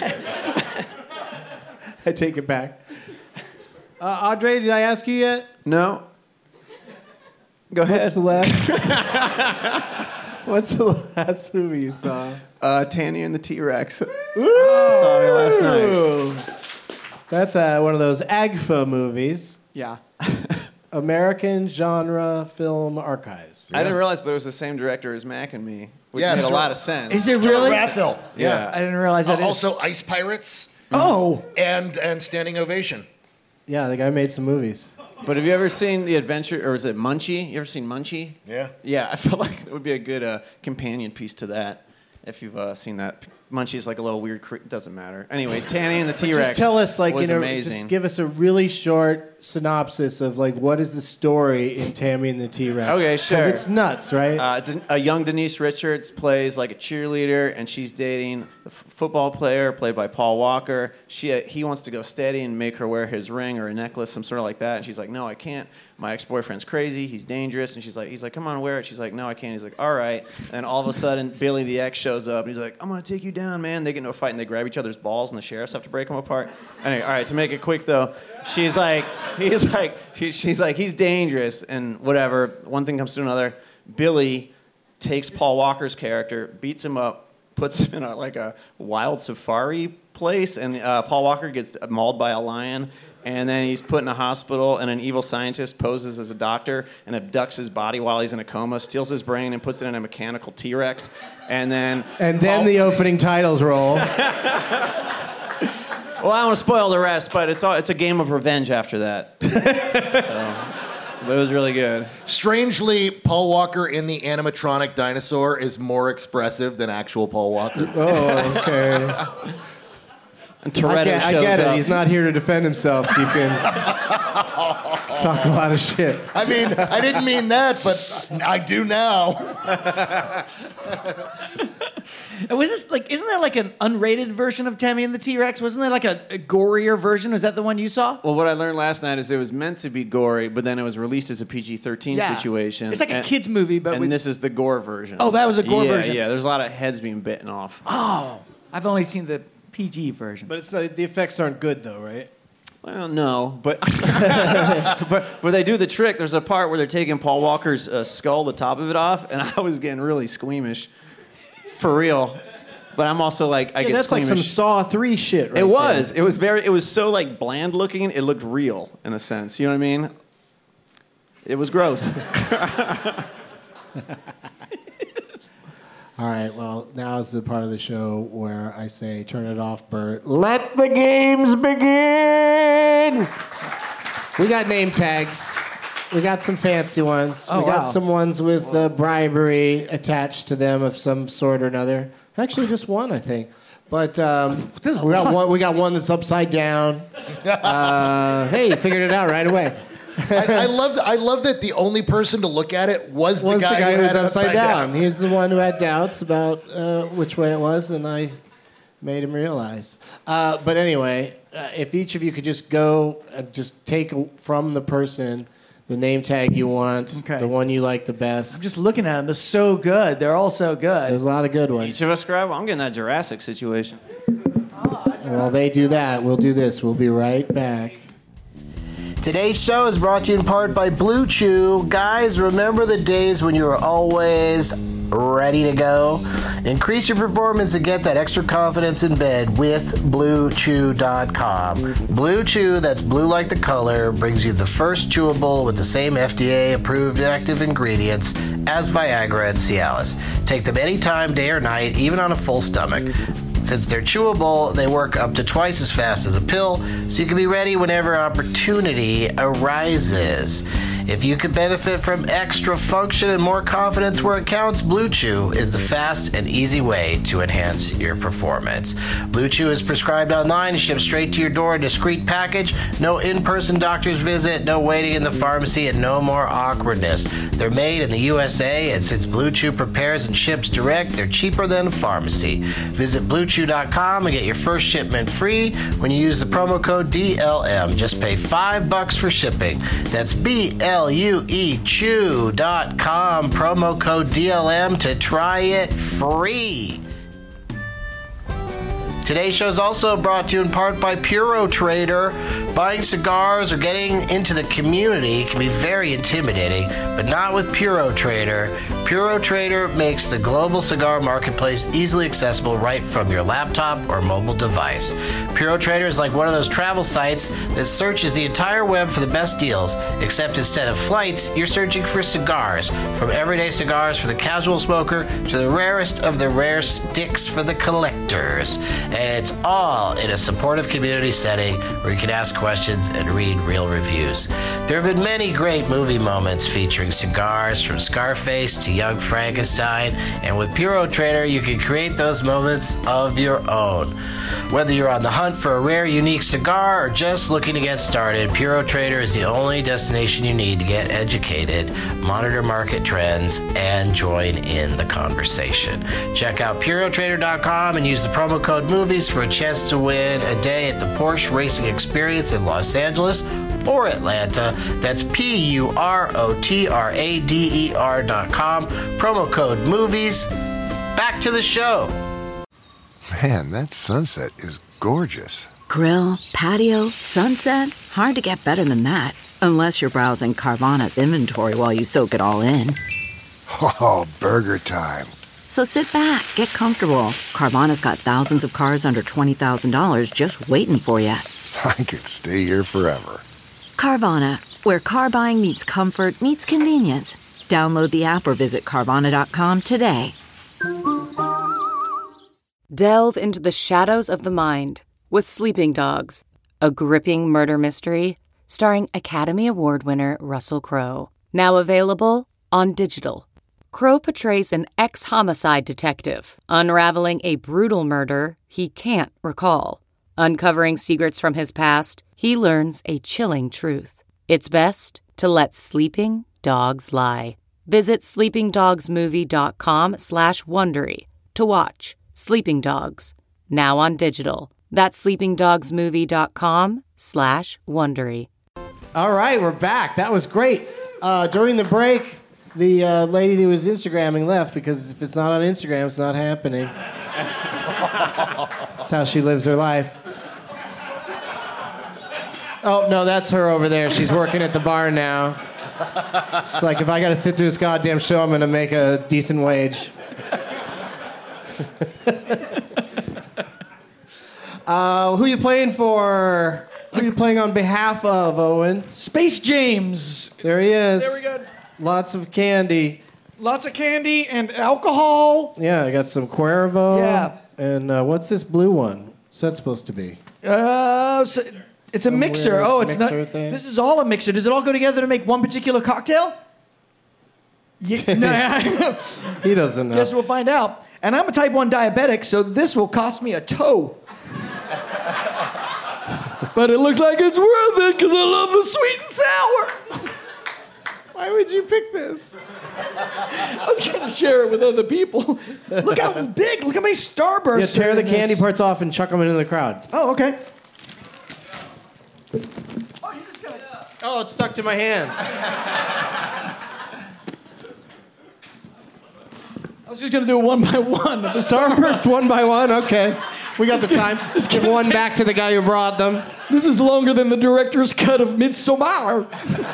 I take it back. Uh, Audrey, did I ask you yet? No. Go ahead. What's the last? What's the last movie you saw? Uh, Tanny and the T-Rex. Saw it last night. Ooh. That's uh, one of those A G F A movies. Yeah. American Genre Film Archives. I didn't realize, but it was the same director as Mac and Me, which Yeah, made a Stuart- lot of sense. Is it really? Rathville. Yeah. I didn't realize that. Uh, also, Ice Pirates Oh. and and Standing Ovation. Yeah, the guy made some movies. But have you ever seen The Adventure, or is it Munchie? You ever seen Munchie? Yeah. Yeah, I felt like it would be a good uh, companion piece to that, if you've uh, seen that. Munchie's like a little weird, cre- doesn't matter. Anyway, Tanny and the T-Rex Just tell us, like, was you know, amazing. just give us a really short synopsis of, like, what is the story in Tammy and the T-Rex? Okay, 'Cause sure. it's nuts, right? Uh, Den- a young Denise Richards plays like a cheerleader, and she's dating the f- football player played by Paul Walker. She uh, he wants to go steady and make her wear his ring or a necklace, some sort of like that. And she's like, "No, I can't. My ex-boyfriend's crazy. He's dangerous." And she's like, "He's like, come on, wear it." She's like, "No, I can't." He's like, "All right." And all of a sudden, Billy the ex shows up, and he's like, "I'm gonna take you down, man." They get into a fight, and they grab each other's balls, and the sheriffs have to break them apart. Anyway, all right. To make it quick though, she's like, he's like, she, she's like, he's dangerous, and whatever. One thing comes to another. Billy takes Paul Walker's character, beats him up, puts him in a, like a wild safari place, and uh, Paul Walker gets mauled by a lion, and then he's put in a hospital, and an evil scientist poses as a doctor and abducts his body while he's in a coma, steals his brain, and puts it in a mechanical T-Rex, and then... and then Paul- the opening titles roll. Well, I don't want to spoil the rest, but it's all, it's a game of revenge after that. So, but it was really good. Strangely, Paul Walker in the animatronic dinosaur is more expressive than actual Paul Walker. Oh, okay. And I Toretto get, I shows get it. up. He's not here to defend himself, so you can talk a lot of shit. I mean, I didn't mean that, but I do now. Was this like? Isn't there like an unrated version of Tammy and the T-Rex? Wasn't there like a, a gorier version? Was that the one you saw? Well, what I learned last night is it was meant to be gory, but then it was released as a P G thirteen Yeah. situation. It's like a and, kids movie, but and with- this is the gore version. Oh, that was a gore yeah, version. Yeah, there's a lot of heads being bitten off. Oh, I've only seen the P G version. But it's not, the effects aren't good, though, right? Well, no, but but where they do the trick, there's a part where they're taking Paul Walker's uh, skull, the top of it off, and I was getting really squeamish, for real. But I'm also like, I Yeah, get that's like squeamish. some Saw three shit, right It was. there. It was very. It was so like bland looking. It looked real in a sense. You know what I mean? It was gross. All right, well, now is the part of the show where I say, turn it off, Bert. Let the games begin! We got name tags. We got some fancy ones. Oh, we got wow. some ones with uh, bribery attached to them of some sort or another. Actually, just one, I think. But um, There's a we, got lot. one, we got one that's upside down. Uh, hey, you figured it out right away. I, I love I love that the only person to look at it was the was guy, the guy who, who was had it upside, down. He was the one who had doubts about uh, which way it was, and I made him realize. Uh, but anyway, uh, if each of you could just go and just take from the person the name tag you want, Okay. the one you like the best. I'm just looking at them. They're so good. They're all so good. There's a lot of good ones. Each of us grab. I'm getting that Jurassic situation. While they do that, we'll do this. We'll be right back. Today's show is brought to you in part by Blue Chew. Guys, remember the days when you were always ready to go? Increase your performance and get that extra confidence in bed with Blue Chew dot com. Blue Chew, that's blue like the color, brings you the first chewable with the same F D A-approved active ingredients as Viagra and Cialis. Take them anytime, day or night, even on a full stomach. Since they're chewable, they work up to twice as fast as a pill, so you can be ready whenever opportunity arises. If you could benefit from extra function and more confidence where it counts, Blue Chew is the fast and easy way to enhance your performance. Blue Chew is prescribed online, shipped straight to your door in a discreet package. No in-person doctor's visit, no waiting in the pharmacy, and no more awkwardness. They're made in the U S A, and since Blue Chew prepares and ships direct, they're cheaper than a pharmacy. Visit Blue Chew dot com and get your first shipment free when you use the promo code D L M. Just pay five bucks for shipping. That's B L U E Chew dot com, promo code D L M to try it free. Today's show is also brought to you in part by Puro Trader. Buying cigars or getting into the community can be very intimidating, but not with Puro Trader. Puro Trader makes the global cigar marketplace easily accessible right from your laptop or mobile device. Puro Trader is like one of those travel sites that searches the entire web for the best deals, except instead of flights, you're searching for cigars. From everyday cigars for the casual smoker to the rarest of the rare sticks for the collectors. And it's all in a supportive community setting where you can ask questions and read real reviews. There have been many great movie moments featuring cigars, from Scarface to Young Frankenstein, and with Puro Trader you can create those moments of your own. Whether you're on the hunt for a rare, unique cigar or just looking to get started, Puro Trader is the only destination you need to get educated, monitor market trends, and join in the conversation. Check out Puro Trader dot com and use the promo code MOVIES for a chance to win a day at the Porsche Racing Experience in Los Angeles or Atlanta. That's P U R O T R A D E R dot com, promo code MOVIES. Back to the show. Man, that sunset is gorgeous. Grill, patio, sunset. Hard to get better than that. Unless you're browsing Carvana's inventory while you soak it all in. Oh, burger time. So sit back, get comfortable. Carvana's got thousands of cars under twenty thousand dollars just waiting for you. I could stay here forever. Carvana, where car buying meets comfort meets convenience. Download the app or visit Carvana dot com today. Delve into the shadows of the mind with Sleeping Dogs, a gripping murder mystery starring Academy Award winner Russell Crowe. Now available on digital. Crowe portrays an ex-homicide detective unraveling a brutal murder he can't recall. Uncovering secrets from his past, he learns a chilling truth. It's best to let sleeping dogs lie. Visit sleeping dogs movie dot com slash Wondery to watch Sleeping Dogs, now on digital. That's sleeping dogs movie dot com slash Wondery. All right, we're back. That was great. Uh, during the break, the uh, lady who was Instagramming left because if it's not on Instagram, it's not happening. That's how she lives her life. Oh, no, that's her over there. She's working at the bar now. She's like, if I got to sit through this goddamn show, I'm going to make a decent wage. uh, who you playing for? Who you playing on behalf of, Owen? Space James. There he is. There we go. Lots of candy. Lots of candy and alcohol. Yeah, I got some Cuervo. Yeah. And uh, what's this blue one? What's that supposed to be? Uh, so it's a Some mixer. weird Oh, it's mixer not. thing. This is all a mixer. Does it all go together to make one particular cocktail? Yeah, no, He doesn't know. guess we'll find out. And I'm a type one diabetic, so this will cost me a toe. But it looks like it's worth it because I love the sweet and sour. Why would you pick this? I was going to share it with other people. Look how big. Look how many starbursts. Yeah, tear are the in candy this. parts off and chuck them into the crowd. Oh, okay. Oh, it's stuck to my hand. I was just going to do it one by one. Starburst one by one? Okay. We got the time. Give one back to the guy who brought them. This is longer than the director's cut of Midsommar.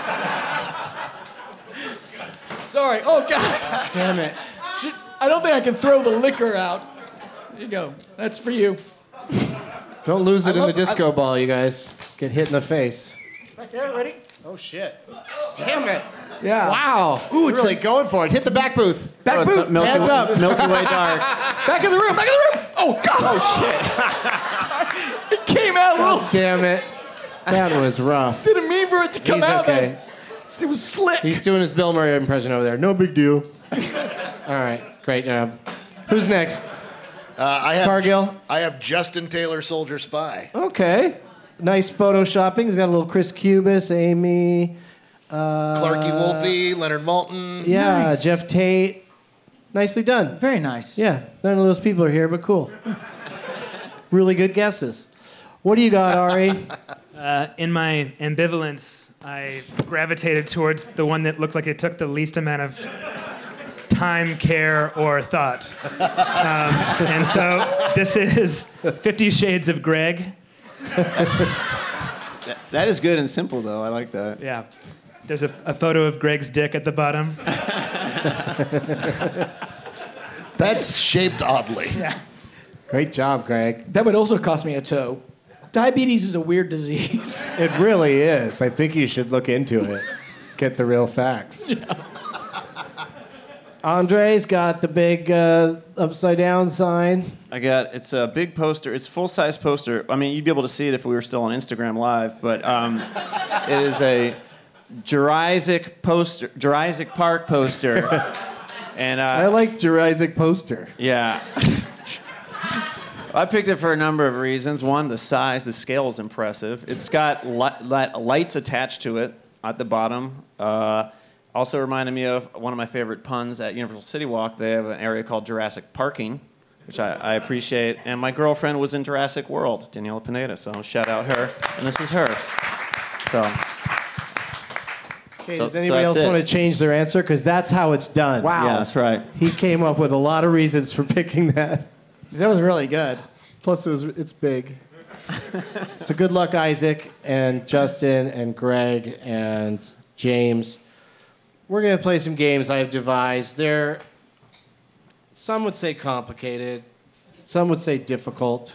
Sorry. Oh, God. Damn it. Should, I don't think I can throw the liquor out. There you go. That's for you. Don't lose it I in love- the disco I- ball, you guys. Get hit in the face. Back there, ready? Oh, shit. Damn it. Yeah. Wow. Ooh, it's really a- going for it. Hit the back booth. Back Oh, it's boot. a Milky, Hands up. Milky Way dark. Back in the room. Back in the room. Oh, God. Oh, shit. It came out a little. Oh, damn it. That was rough. Didn't mean for it to come He's out. okay. That. It was slick. He's doing his Bill Murray impression over there. No big deal. All right. Great job. Who's next? Uh, I have Cargill? I have Justin Taylor, Soldier Spy. Okay. Nice photoshopping. He's got a little Chris Cubis, Amy. Uh, Clarky Wolfe, Leonard Maltin. Yeah, Nice. Jeff Tate. Nicely done. Very nice. Yeah, none of those people are here, but cool. Really good guesses. What do you got, Ari? Uh, in my ambivalence, I gravitated towards the one that looked like it took the least amount of time, care, or thought. Um, and so this is Fifty Shades of Greg. That, that is good and simple, though. I like that. Yeah. There's a, a photo of Greg's dick at the bottom. That's shaped oddly. Yeah. Great job, Greg. That would also cost me a toe. Diabetes is a weird disease. It really is. I think you should look into it. Get the real facts. Andre's got the big uh, upside down sign. I got, it's a big poster. It's a full-size poster. I mean, you'd be able to see it if we were still on Instagram Live, but um, it is a Jurassic poster, Jurassic Park poster. And uh, I like Jurassic poster. yeah. I picked it for a number of reasons. One, the size, the scale is impressive. It's got li- li- lights attached to it at the bottom. Uh, also reminded me of one of my favorite puns at Universal City Walk. They have an area called Jurassic Parking, which I, I appreciate. And my girlfriend was in Jurassic World, Daniela Pineda, so shout out her. And this is her. So, Okay, so- does so anybody that's else it. want to change their answer? Because that's how it's done. Wow. Yeah, that's right. He came up with a lot of reasons for picking that. That was really good. Plus, it was, it's big. So good luck, Isaac and Justin and Greg and James. We're going to play some games I've devised. They're, some would say complicated. Some would say difficult.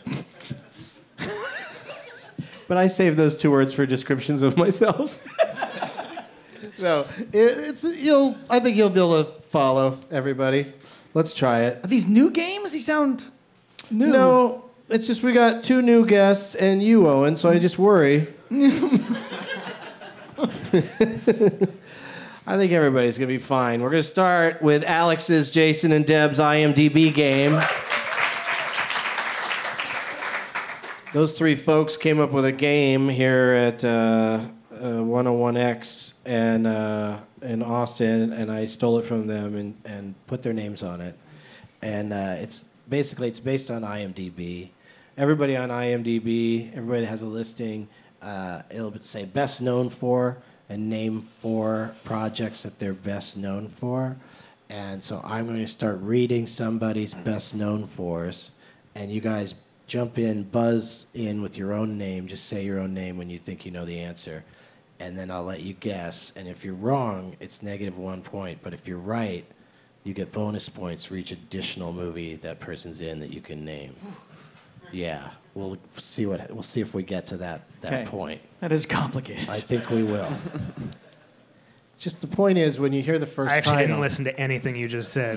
But I saved those two words for descriptions of myself. So it, it's you'll. I think you'll be able to follow everybody. Let's try it. Are these new games? These sound new. No, it's just we got two new guests and you, Owen. So I just worry. I think everybody's gonna be fine. We're gonna start with Alex's, Jason, and Deb's I M D B game. Those three folks came up with a game here at uh, uh, one oh one X and uh, in Austin, and I stole it from them and, and put their names on it. And uh, it's basically it's based on I M D B. Everybody on I M D B, everybody that has a listing, uh, it'll say best known for and name four projects that they're best known for. And so I'm going to start reading somebody's best known fors, and you guys jump in, buzz in with your own name. Just say your own name when you think you know the answer. And then I'll let you guess. And if you're wrong, it's negative one point. But if you're right, you get bonus points for each additional movie that person's in that you can name. Yeah, we'll see what we'll see if we get to that that Okay. point. That is complicated. I think we will. Just the point is, when you hear the first I actually title, didn't listen to anything you just said.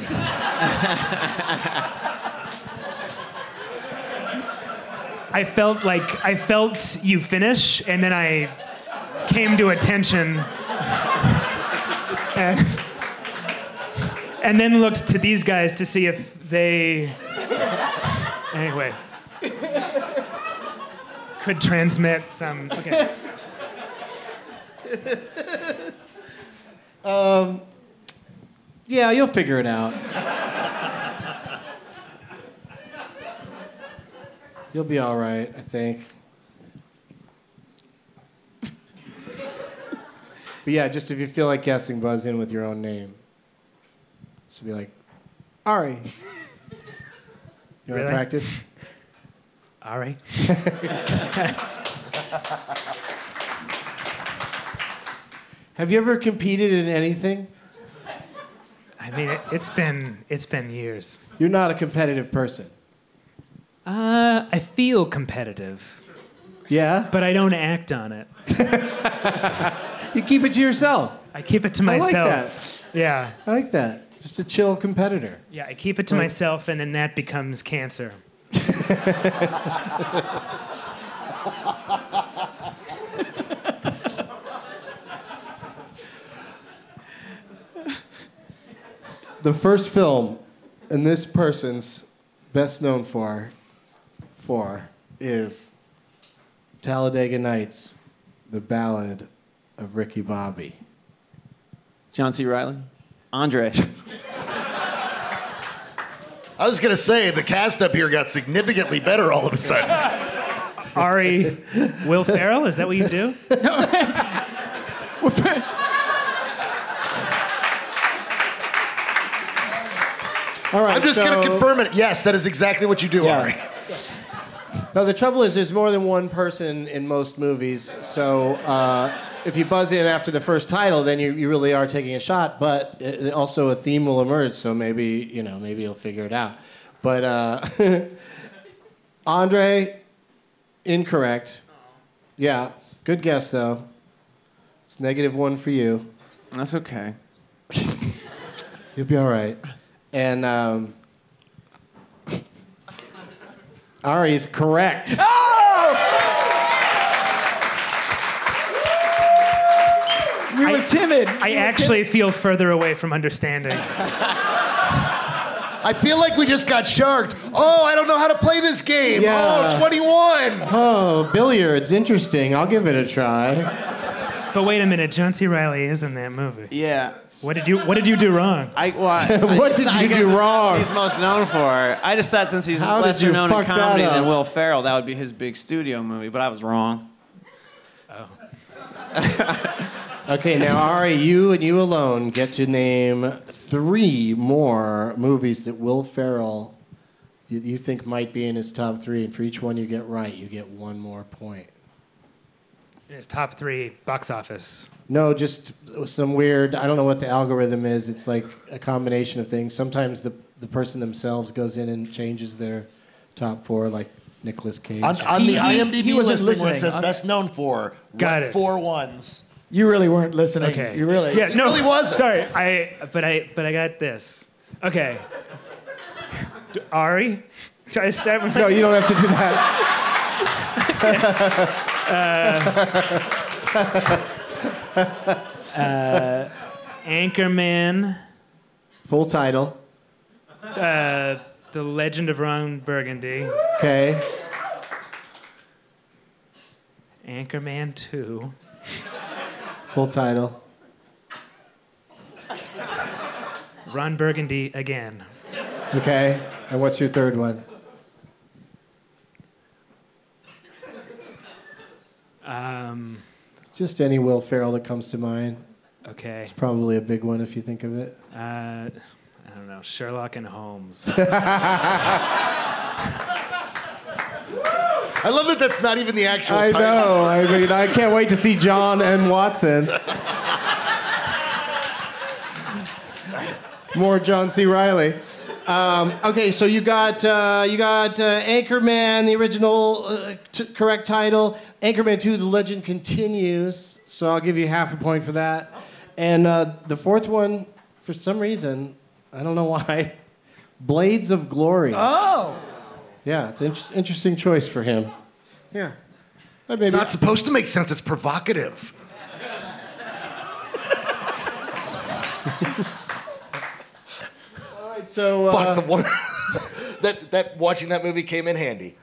I felt like I felt you finish, and then I came to attention, and, and then looked to these guys to see if they, anyway, could transmit some. Okay. Um, yeah, you'll figure it out. You'll be all right, I think. But yeah, just if you feel like guessing, buzz in with your own name. So be like, Ari. You want Really? to practice? All right. Have you ever competed in anything? I mean, it, it's been it's been years. You're not a competitive person. Uh, I feel competitive. Yeah? But I don't act on it. You keep it to yourself. I keep it to myself. I like that. Yeah. I like that. Just a chill competitor. Yeah, I keep it to Right. myself, and then that becomes cancer. The first film, and this person's best known for, for is Talladega Nights, The Ballad of Ricky Bobby. John C. Reilly? Andre. I was gonna say the cast up here got significantly better all of a sudden. Ari, Will Ferrell, is that what you do? All right, I'm just so- gonna confirm it. Yes, that is exactly what you do, Yeah. Ari. No, the trouble is there's more than one person in most movies, so uh, if you buzz in after the first title, then you, you really are taking a shot, but it, also a theme will emerge, so maybe, you know, maybe you'll figure it out. But uh, Andre, incorrect. Yeah, good guess, though. It's negative one for you. That's okay. You'll be all right. And um, Ari's correct. We were timid. I actually feel further away from understanding. I feel like we just got sharked. Oh, I don't know how to play this game. Yeah. Oh, twenty-one. Oh, billiards, interesting. I'll give it a try. But wait a minute, John C. Reilly is in that movie. Yeah. What did you What did you do wrong? I, well, I- What I- did I you guess do it's wrong? what He's most known for. I just thought since he's How did lesser you known in fuck that comedy than up? Will Ferrell, that would be his big studio movie. But I was wrong. Okay, now Ari, you and you alone get to name three more movies that Will Ferrell you, you think might be in his top three, and for each one you get right, you get one more point. His top three box office. No, just some weird, I don't know what the algorithm is. It's like a combination of things. Sometimes the, the person themselves goes in and changes their top four, like Nicolas Cage. On, on He- the he- IMDb he wasn't listing where it listening. says best known for, Got what it. four ones. You really weren't listening. Okay. You really. Yeah. No. really wasn't. Sorry. I. But I. But I got this. Okay. D- Ari, should I start with? No, you don't have to do that. uh, Anchorman. Full title. Uh, The Legend of Ron Burgundy. Okay. Anchorman two. Full title. Ron Burgundy again. Okay. And what's your third one? Um, Just any Will Ferrell that comes to mind. okay. It's probably a big one if you think of it. Uh, I don't know. Sherlock and Holmes. I love that that's not even the actual I title. know. I mean, I can't wait to see John and Watson. More John C. Reilly. Um, okay, so you got uh, you got uh, Anchorman, the original uh, t- correct title. Anchorman two, The Legend Continues. So I'll give you half a point for that. And uh, the fourth one, for some reason, I don't know why, Blades of Glory. Oh. Yeah, it's an in- interesting choice for him. Yeah. But It's maybe- not supposed to make sense. It's provocative. All right, so uh, Fuck the one. that that watching that movie came in handy.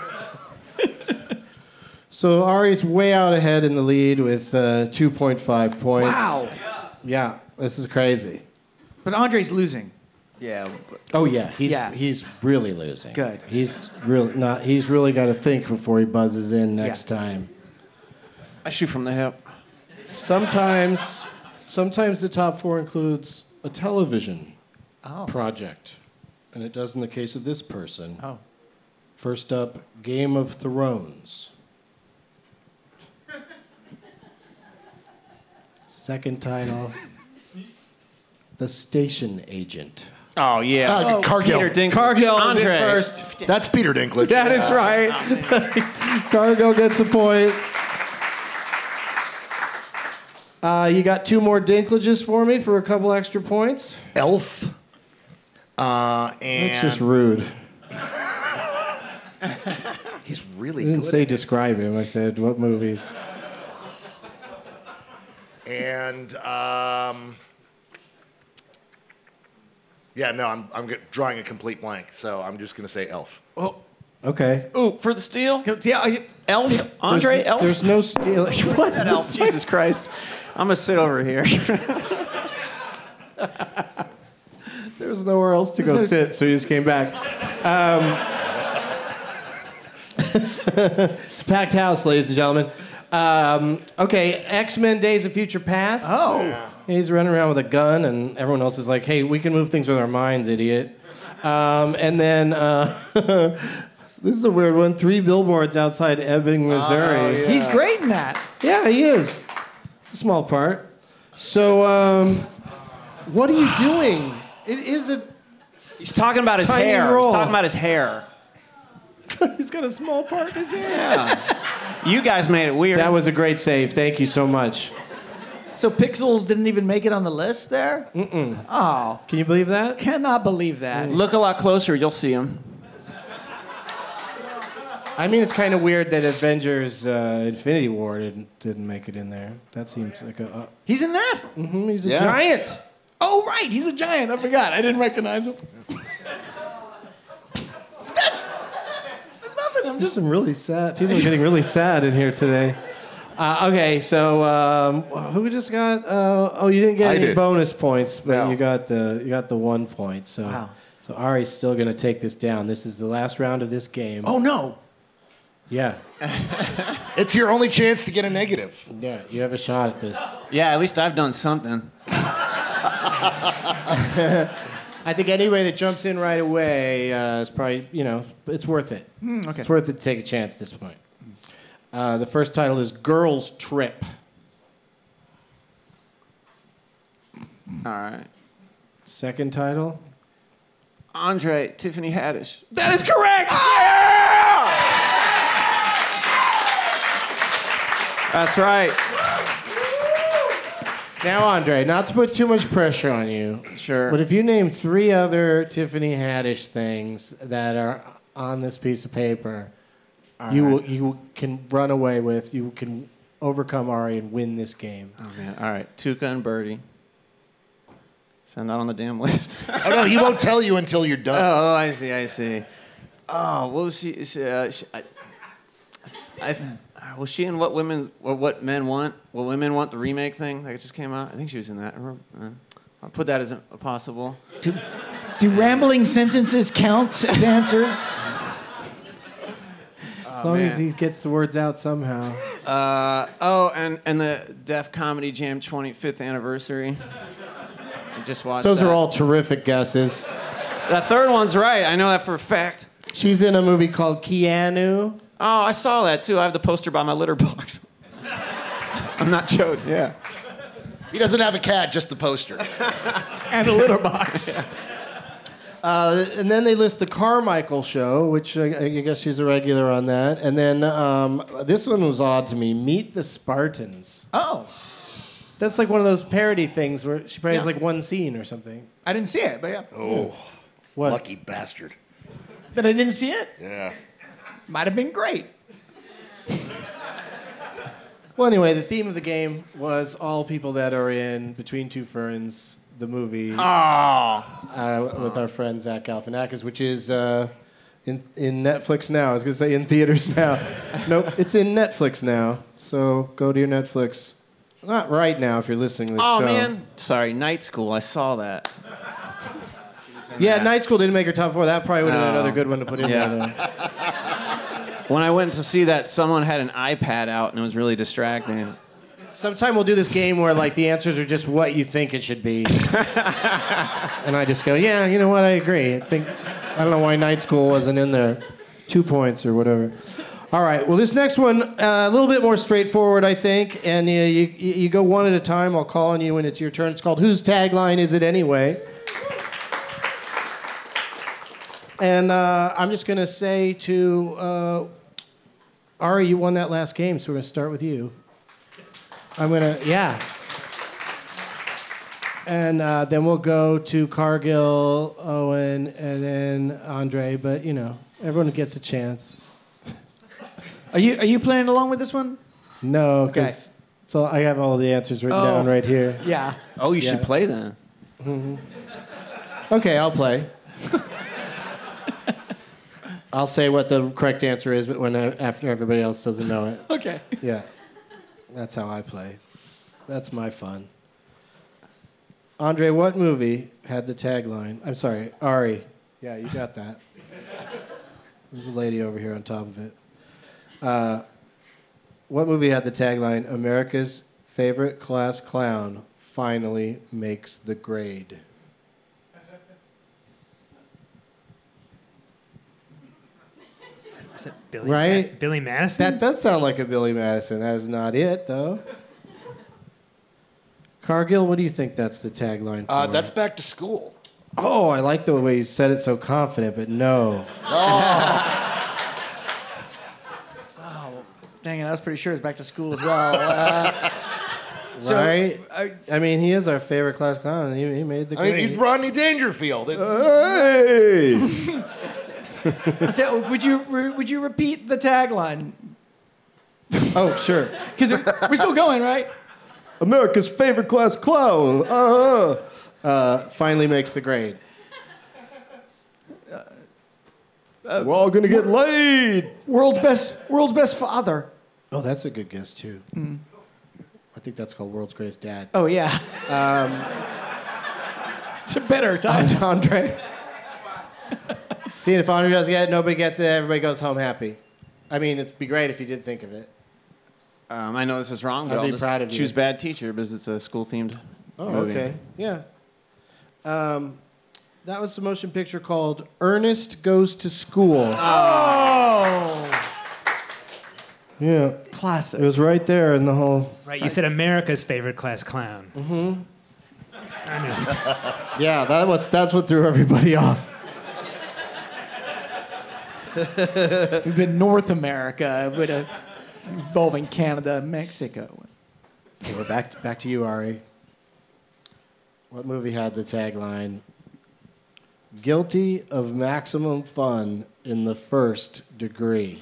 so Ari's way out ahead in the lead with uh, two point five points. Wow. Yeah, this is crazy. But Andre's losing. Yeah. Oh yeah, he's Yeah. he's really losing. Good. He's really not. He's really got to think before he buzzes in next time. I shoot from the hip. Sometimes, sometimes the top four includes a television Oh. project, and it does in the case of this person. Oh. First up, Game of Thrones. Second title, The Station Agent. Oh, yeah. Uh, oh, Cargill. Peter Dinklage. Cargill is Andre. in first. That's Peter Dinklage. That is right. Cargill gets a point. Uh, you got two more Dinklages for me for a couple extra points. Elf. Uh, and That's just rude. He's really I didn't good. say at it. describe him. I said what movies. And um, yeah, no, I'm I'm get- drawing a complete blank, so I'm just gonna say Elf. Oh, Okay. Ooh, for the steal? yeah. I- Elf? Andre, there's, Elf? There's no stealing. What? That Elf, Jesus Christ. I'm going to sit over here. There was nowhere else to go no- sit, so you just came back. Um, it's a packed house, ladies and gentlemen. Um, okay, X-Men Days of Future Past. Oh. Yeah. He's running around with a gun, and everyone else is like, hey, we can move things with our minds, idiot. Um, and then, uh, this is a weird one, Three Billboards Outside Ebbing, Missouri. Oh, yeah. He's great in that. Yeah, he is. It's a small part. So, um, what are you doing? It is a... He's talking about his Tiny hair. role. He's talking about his hair. He's got a small part in his hair. Yeah. You guys made it weird. That was a great save. Thank you so much. So Pixels didn't even make it on the list there? Mm-mm. Oh. Can you believe that? Cannot believe that. Look a lot closer, you'll see him. I mean, it's kind of weird that Avengers uh, Infinity War didn't, didn't make it in there. That seems like a... Uh, He's in that? mm-hmm, he's a Yeah. giant. Oh, right. He's a giant. I forgot. I didn't recognize him. That's... That's nothing. I'm There's just... some really sad... People are getting really sad in here today. Uh, okay, so um, who just got... Uh, oh, you didn't get I any did. bonus points, but No. you got the you got the one point. So, Wow. so Ari's still going to take this down. This is the last round of this game. Oh, no. Yeah. It's your only chance to get a negative. Yeah, you have a shot at this. Yeah, at least I've done something. I think anybody that jumps in right away uh, is probably, you know, it's worth it. Mm, okay. It's worth it to take a chance at this point. Uh, the first title is Girls Trip. All right. Second title? Andre, Tiffany Haddish. That is correct. That's right. Now, Andre, not to put too much pressure on you, Sure. but if you name three other Tiffany Haddish things that are on this piece of paper, you right. will, you can run away with, you can overcome Ari and win this game. Oh, man. All right. Tuca and Birdie. Send that on the damn list. Oh no, he won't tell you until you're done. Oh, I see, I see. Oh, what was she? she, uh, she I, I, uh, was she in What Women or What Men Want? What Women Want, the remake thing that just came out? I think she was in that. Uh, I'll put that as a, a possible. Do, do rambling sentences count as answers? As long man. as he gets the words out somehow. Uh, oh, and, and the Def Comedy Jam twenty-fifth anniversary. I just watched Those that. are all terrific guesses. That third one's right. I know that for a fact. She's in a movie called Keanu. Oh, I saw that too. I have the poster by my litter box. I'm not joking. Yeah. He doesn't have a cat, just the poster. And a litter box. Uh, and then they list the Carmichael Show, which I, I guess she's a regular on that. And then um, this one was odd to me. Meet the Spartans. Oh. That's like one of those parody things where she probably has Yeah. like one scene or something. I didn't see it, but yeah. Oh, What? lucky bastard. That I didn't see it? Yeah. Might have been great. Well, anyway, the theme of the game was all people that are in Between Two Ferns, the movie, Oh. uh, with our friend Zach Galifianakis, which is uh, in in Netflix now. I was going to say in theaters now. Nope, it's in Netflix now. So go to your Netflix. Not right now if you're listening to the Oh show. man. Sorry, Night School. I saw that. Yeah, Night School didn't make her top four. That probably would have been No. another good one to put in Yeah. there. When I went to see that, someone had an iPad out and it was really distracting. Sometime we'll do this game where like the answers are just what you think it should be. And I just go, yeah, you know what, I agree. I think I don't know why Night School wasn't in there. Two points or whatever. All right. Well, this next one, uh, a little bit more straightforward, I think. And uh, you, you you go one at a time. I'll call on you when it's your turn. It's called Whose Tagline Is It Anyway? And uh, I'm just going to say to uh, Ari, you won that last game, so we're going to start with you. I'm going to, yeah. And uh, then we'll go to Cargill, Owen, and then Andre. But, you know, everyone gets a chance. Are you are you playing along with this one? No, because Okay. so I have all the answers written Oh. down right here. Yeah. Oh, you Yeah. should play then. hmm Okay, I'll play. I'll say what the correct answer is when I, after everybody else doesn't know it. Okay. Yeah, that's how I play. That's my fun. Andre, what movie had the tagline? I'm sorry, Ari. Yeah, you got that. There's a lady over here on top of it. Uh, what movie had the tagline, America's favorite class clown finally makes the grade? Is it Billy Right? Ma- Billy Madison? That does sound like a Billy Madison. That is not it, though. Cargill, what do you think that's the tagline for? Uh, that's Back to School. Oh, I like the way you said it so confident, but no. Oh, dang it! I was pretty sure it's back to school as well. Uh, so, Right? I- I mean, he is our favorite class clown, and he, he made the I mean, grade. he's Rodney Dangerfield. It- Hey! so would you re- would you repeat the tagline? Oh, sure. Because we're still going, right? America's favorite class clown uh, uh, finally makes the grade. Uh, We're all gonna get laid. World's best world's best father. Oh, that's a good guess too. Mm. I think that's called World's Greatest Dad. Oh yeah. Um, It's a better time. Andre. See, if Andre doesn't get it, nobody gets it. Everybody goes home happy. I mean, it'd be great if you did think of it. Um, I know this is wrong, but I'd I'll be just proud of you. choose Bad Teacher because it's a school-themed Oh, movie. okay. Yeah. Um, that was the motion picture called Ernest Goes to School. Oh. Yeah. Classic. It was right there in the whole. Right, you said America's favorite class clown. Mm-hmm. Ernest. Yeah, that was that's what threw everybody off. If it'd been North America, it would have involving Canada and Mexico. Okay, we're back to, back to you, Ari. What movie had the tagline, guilty of maximum fun in the first degree?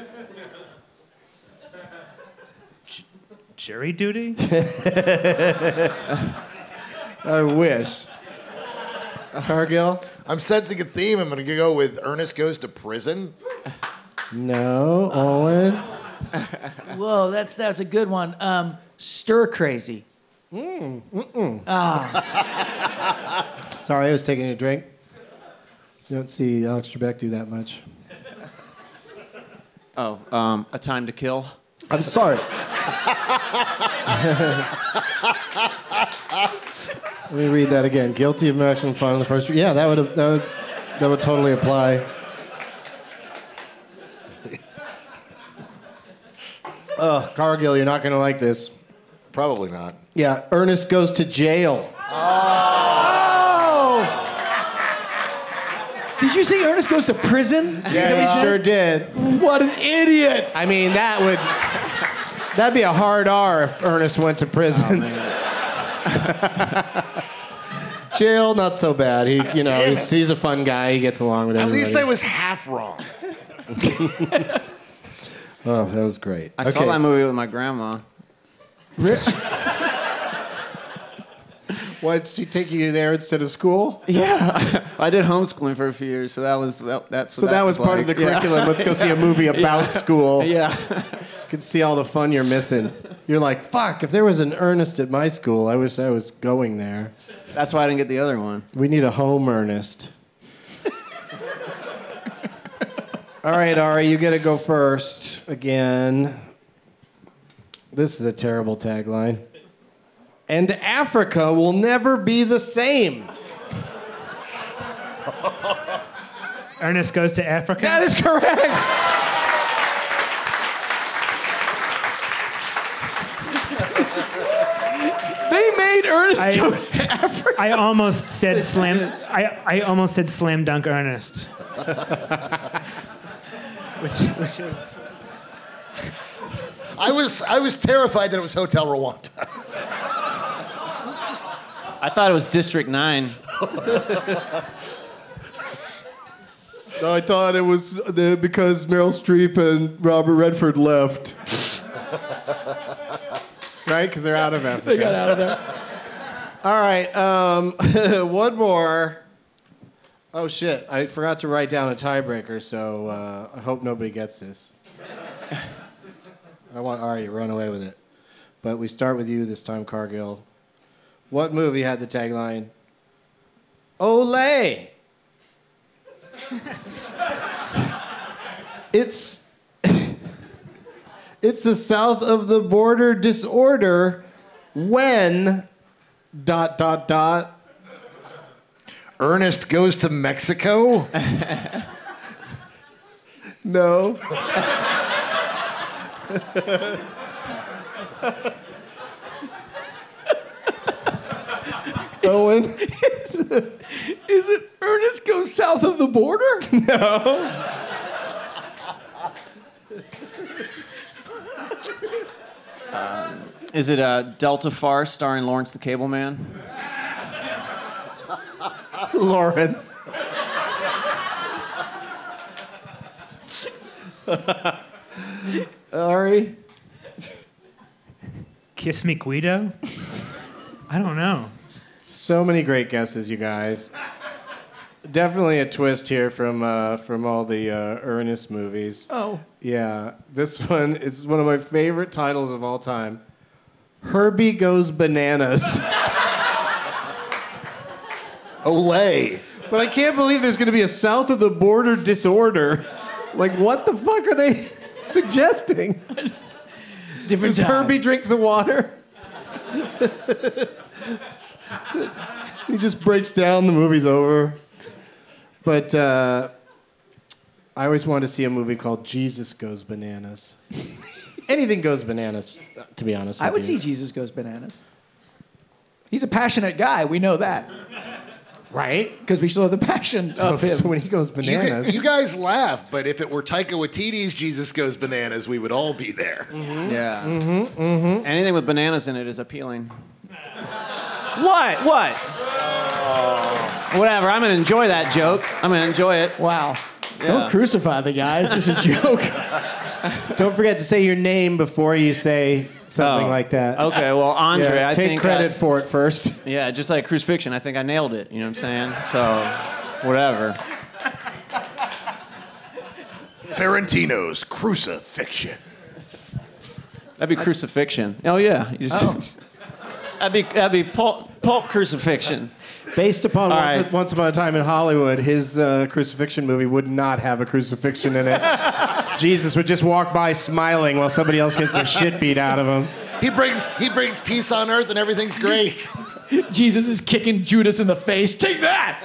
Jury duty? I wish. Cargill? I'm sensing a theme. I'm going to go with Ernest Goes to Prison. No. Owen? Whoa, that's that's a good one. Um, Stir Crazy. Mm, mm-mm. Ah. Sorry, I was taking a drink. You don't see Alex Trebek do that much. Oh, um, A Time to Kill. I'm sorry. Let me read that again. Guilty of maximum fun in the first. Yeah, that would that would that would totally apply. Ugh, Cargill, you're not gonna like this. Probably not. Yeah, Ernest Goes to Jail. Oh! Did you see Ernest Goes to Prison? Yeah, he sure did. What an idiot! I mean, that would that'd be a hard R if Ernest went to prison. Jail, not so bad. He, you know, he's, he's a fun guy. He gets along with At everybody. least I was half wrong. Oh, that was great. I saw that movie with my grandma. Rich. Why did she take you there instead of school? Yeah, I did homeschooling for a few years, so that was that, that's. So that was part of the curriculum. Let's go see a movie about Yeah. school. Yeah. You can see all the fun you're missing. You're like, fuck, if there was an Ernest at my school, I wish I was going there. That's why I didn't get the other one. We need a home Ernest. All right, Ari, you get to go first again. This is a terrible tagline. And Africa will never be the same. Ernest Goes to Africa? That is correct. Ernest I- goes to Africa. I almost said slam. I, I almost said slam dunk Ernest. which which is. I was I was terrified that it was Hotel Rwanda. I thought it was District nine. No, I thought it was the, because Meryl Streep and Robert Redford left. Right? Because they're out of Africa. They got out of there. All right, um, one more. Oh, shit. I forgot to write down a tiebreaker, so uh, I hope nobody gets this. I want Ari to run away with it. But we start with you this time, Cargill. What movie had the tagline, Olay? It's it's a south of the border disorder when dot dot dot Ernest goes to Mexico? No. Owen? Is it, is it Ernest goes south of the border? No. Um, is it uh, Delta Farce starring Lawrence the Cable Man? Lawrence. Ari? Kiss Me Guido? I don't know. So many great guesses, you guys. Definitely a twist here from uh, from all the uh, Ernest movies. Oh. Yeah, this one is one of my favorite titles of all time. Herbie Goes Bananas. Olay. But I can't believe there's going to be a south of the border disorder. Like, what the fuck are they suggesting? Different Does time. Herbie drink the water? He just breaks down, the movie's over. But uh, I always wanted to see a movie called Jesus Goes Bananas. Anything goes bananas, to be honest with I would you. see Jesus Goes Bananas. He's a passionate guy. We know that. Right? Because we saw the passion So, of him. so when he goes You, bananas... you guys laugh, but if it were Taika Waititi's Jesus Goes Bananas, we would all be there. Yeah. Mm-hmm, mm-hmm. Anything with bananas in it is appealing. What? What? Whatever. I'm gonna enjoy that joke. I'm gonna enjoy it. Wow. Yeah. Don't crucify the guys. It's a joke. Don't forget to say your name before you say something Oh. like that. Okay. Well, Andre, Yeah, I take think credit I- for it first. Yeah, just like crucifixion. I think I nailed it. You know what I'm saying? So, whatever. Tarantino's Crucifixion. That'd be crucifixion. Oh yeah. You just, Oh. That'd be that'd be pulp, pulp crucifixion. Based upon All once, right. once Upon a Time in Hollywood, his uh, crucifixion movie would not have a crucifixion in it. Jesus would just walk by smiling while somebody else gets their shit beat out of him. He brings he brings peace on earth and everything's great. Jesus is kicking Judas in the face. Take that!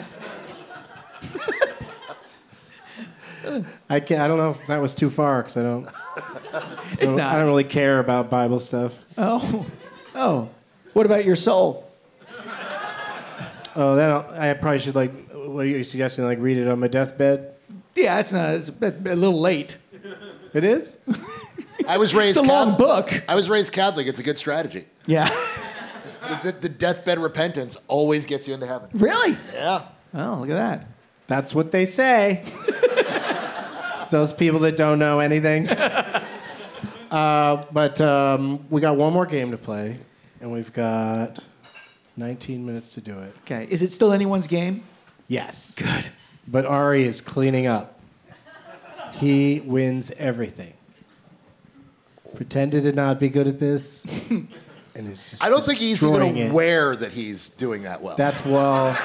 I can't, I don't know if that was too far because I don't. I It's don't, not. I don't really care about Bible stuff. Oh. Oh. What about your soul? Oh, that I probably should like. What are you suggesting? Like read it on my deathbed? Yeah, it's not. It's a, bit, a little late. It is. I was raised. It's a long Catholic. book. I was raised Catholic. It's a good strategy. Yeah. The, the, the deathbed repentance always gets you into heaven. Really? Yeah. Oh, look at that. That's what they say. Those people that don't know anything. Uh, but um, we got one more game to play, and we've got nineteen minutes to do it. Okay. Is it still anyone's game? Yes. Good. But Ari is cleaning up. He wins everything. Pretended to not be good at this, and is just I don't think he's destroying even it. aware that he's doing that well. That's well.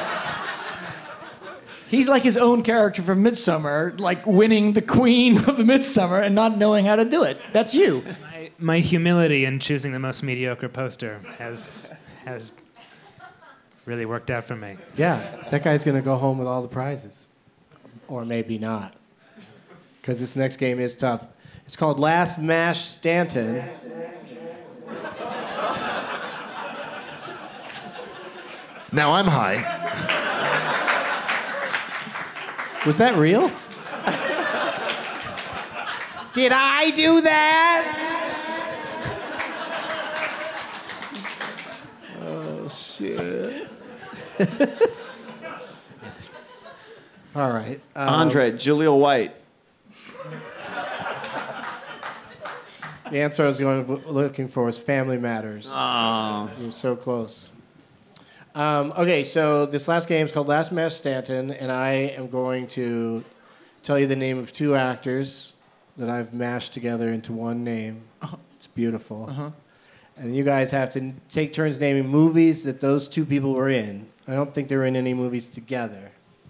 He's like his own character from Midsummer, like winning the queen of the Midsummer and not knowing how to do it. That's you. My, my humility in choosing the most mediocre poster has has really worked out for me. Yeah, that guy's gonna go home with all the prizes, or maybe not, because this next game is tough. It's called Last Mash Stanton. Now I'm high. Was that real? Did I do that? Oh, shit. All right. Um, Andre, Julia White. The answer I was going looking for was Family Matters. Oh. You were so close. Um, okay, so this last game is called Last Man Stanton, and I am going to tell you the name of two actors that I've mashed together into one name. Uh-huh. It's beautiful. Uh-huh. And you guys have to take turns naming movies that those two people were in. I don't think they were in any movies together.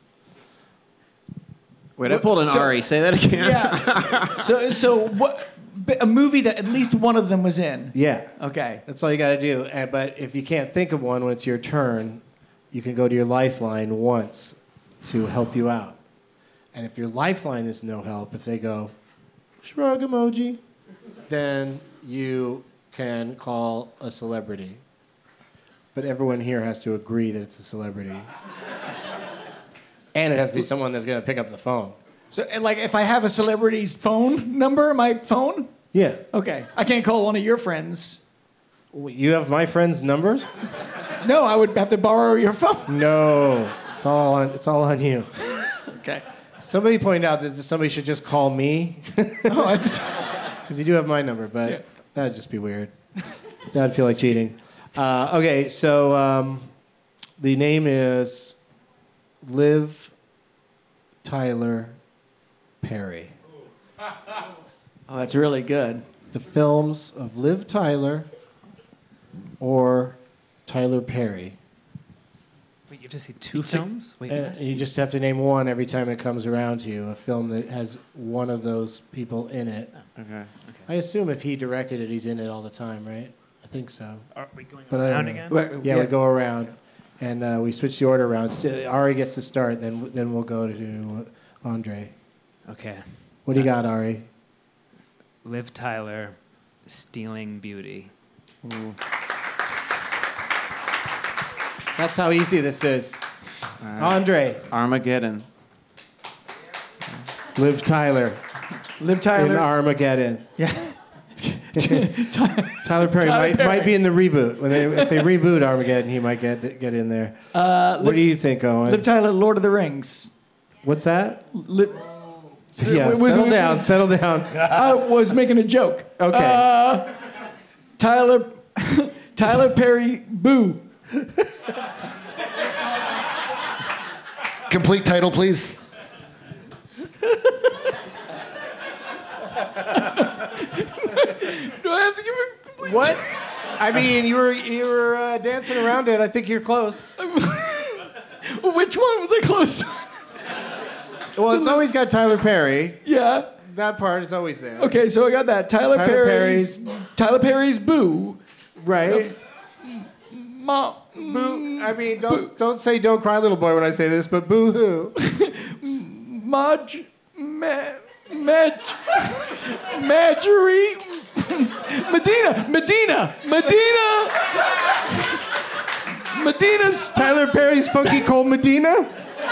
Wait, I pulled an So- Ari. Say that again. Yeah. so, so what? A movie that at least one of them was in. Yeah. Okay. That's all you got to do. And, but if you can't think of one when it's your turn, you can go to your lifeline once to help you out. And if your lifeline is no help, if they go, shrug emoji, then you can call a celebrity. But everyone here has to agree that it's a celebrity. And it has to be someone that's going to pick up the phone. So, and, like, if I have a celebrity's phone number, my phone? Yeah. Okay. I can't call one of your friends. You have my friend's numbers? No, I would have to borrow your phone. No. It's all on, it's all on you. Okay. Somebody pointed out that somebody should just call me. Oh, it's... Because you do have my number, but Yeah. that'd just be weird. That'd feel like cheating. Uh, okay, so um, the name is Liv Tyler Perry. Oh, that's really good. The films of Liv Tyler or Tyler Perry. Wait, you have to say two films? Wait, And you just have to name one every time it comes around to you, a film that has one of those people in it. Okay. okay. I assume if he directed it, he's in it all the time, right? I think so. Are we going But I don't around know. again? Well, Yeah, yeah. we go around, and uh, we switch the order around. Still, Ari gets to start, then then we'll go to Andre. Okay. What do you got, Ari? Liv Tyler, Stealing Beauty. That's how easy this is. Andre. Armageddon. Liv Tyler. Liv In Tyler. Armageddon. Yeah. Tyler Perry, Tyler might, Perry. might be in the reboot. When they, if they reboot Armageddon, he might get get in there. Uh, what Liv, do you think, Owen? Liv Tyler, Lord of the Rings. What's that? Liv, Yeah, was- settle was- down, settle down. I was making a joke. Okay. Uh, Tyler, Tyler Perry, Boo. Complete title, please. Do I have to give a complete? What? I mean, you were you were uh, dancing around it. I think you're close. Which one was I close? Well, it's always got Tyler Perry. Yeah. That part is always there. Okay, so I got that. Tyler, Tyler Perry's, Tyler Perry's Boo. Right. Ma, Boo. I mean, don't don't say "Don't cry, little boy" when I say this, but boo hoo. Maj, ma, Maj, Marjorie, Medina, Medina, Medina, Medina's Tyler Perry's Funky Cold Medina.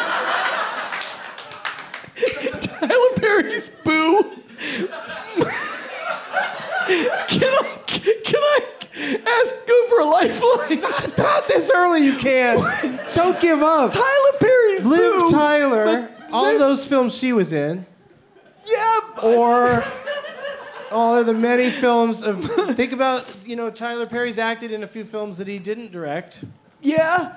Tyler Perry's Boo. Can I can I ask go for a lifeline? Not this early, you can. Don't give up. Tyler Perry's Liv Boo. Tyler. but All Liv- those films she was in, Yeah. or all of the many films of. Think about, you know, Tyler Perry's acted in a few films that he didn't direct. Yeah.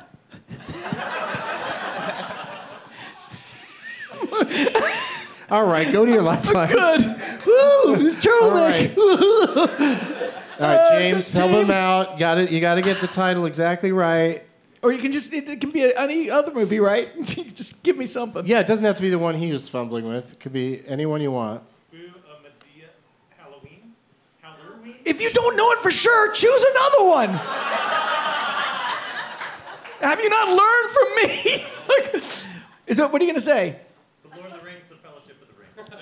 All right, go to your lifeline. Good. Woo, this turtleneck. All right, James, help him James. out. Got it. You got to get the title exactly right. Or you can just, it, it can be a, any other movie, right? Just give me something. Yeah, it doesn't have to be the one he was fumbling with. It could be anyone you want. If you don't know it for sure, choose another one. Have you not learned from me? Like, is that, what are you going to say? The Lord of the Rings, The Fellowship of the Ring.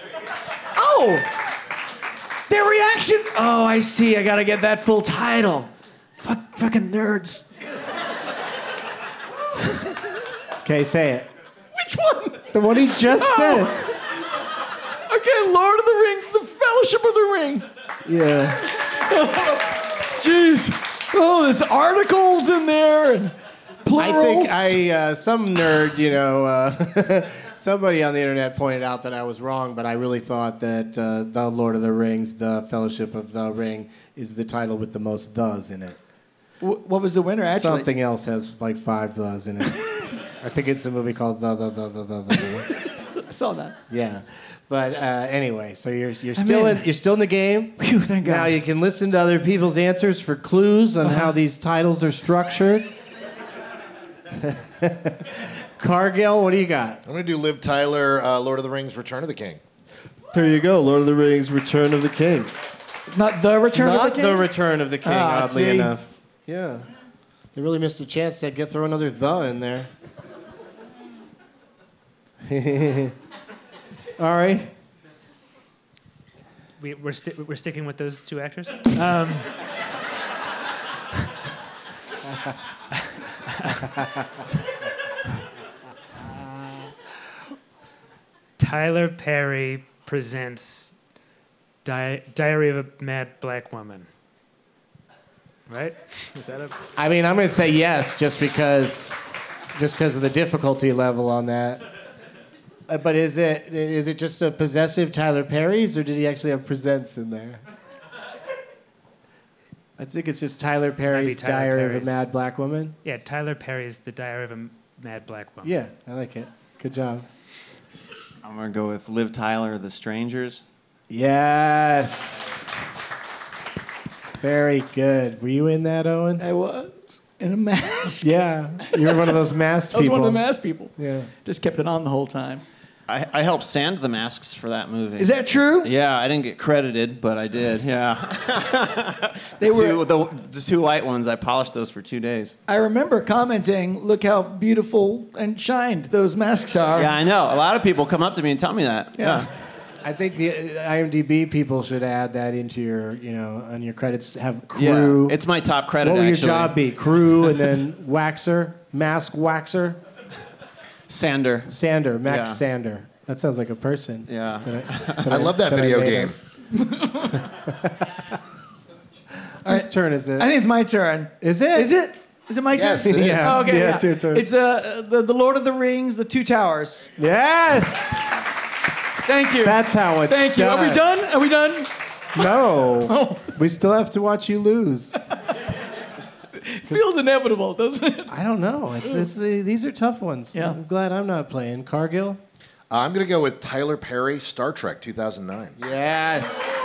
Oh! Their reaction. Oh, I see. I got to get that full title. Fuck, fucking nerds. Okay, say it. Which one? The one he just Oh. said. Okay, Lord of the Rings, the Fellowship of the Ring. Yeah. Jeez. Oh, there's articles in there and plurals. I think I uh, some nerd, you know, uh, somebody on the internet pointed out that I was wrong, but I really thought that uh, The Lord of the Rings, The Fellowship of the Ring, is the title with the most thes in it. W- what was the winner, actually? Something else has like five thes in it. I think it's a movie called The The The The The. the. I saw that. Yeah. But uh, anyway, so you're you're I'm still in. in. You're still in the game. Phew, thank God. Now you can listen to other people's answers for clues on Uh-huh. how these titles are structured. Cargill, what do you got? I'm going to do Liv Tyler, uh, Lord of the Rings, Return of the King. There you go, Lord of the Rings, Return of the King. Not the Return Not of the King? the Return of the King, Ah, oddly see? enough. Yeah. They really missed a chance to get throw another the in there. All right. We, we're, sti- we're sticking with those two actors. Um, Tyler Perry presents Di- Diary of a Mad Black Woman. Right? Is that a... I mean, I'm going to say yes, just because, just because of the difficulty level on that. Uh, but is it is it just a possessive Tyler Perry's, or did he actually have presents in there? I think it's just Tyler Perry's Tyler Diary of Perry's. a Mad Black Woman. Yeah, Tyler Perry's The Diary of a Mad Black Woman. Yeah, I like it. Good job. I'm gonna go with Liv Tyler, The Strangers. Yes. Very good. Were you in that, Owen? I was. In a mask. Yeah. You were one of those masked I was people. one of the masked people. Yeah. Just kept it on the whole time. I, I helped sand the masks for that movie. Is that true? Yeah, I didn't get credited, but I did. Yeah. They were. two, the, the two white ones. I polished those for two days. I remember commenting, "Look how beautiful and shined those masks are." Yeah, I know. A lot of people come up to me and tell me that. Yeah. Yeah. I think the IMDb people should add that into your, you know, on your credits. Have crew. Yeah, it's my top credit. What would actually. your job be? Crew and then waxer, mask waxer, Sander. sander, Max Yeah. Sander. That sounds like a person. Yeah. Did I, did I love that video made game. him? All Whose right. turn is it? I think it's my turn. Is it? Is it? Is it my Yes, turn? it is. Yeah. Oh, okay. Yeah, it's your turn. It's uh, the, the Lord of the Rings, The Two Towers. Yes. Thank you. That's how it's Thank you. done. Are we done? Are we done? No. Oh. We still have to watch you lose. Feels inevitable, doesn't it? I don't know. It's, it's these are tough ones. Yeah. I'm glad I'm not playing. Cargill? Uh, I'm going to go with Tyler Perry, Star Trek two thousand nine. Yes.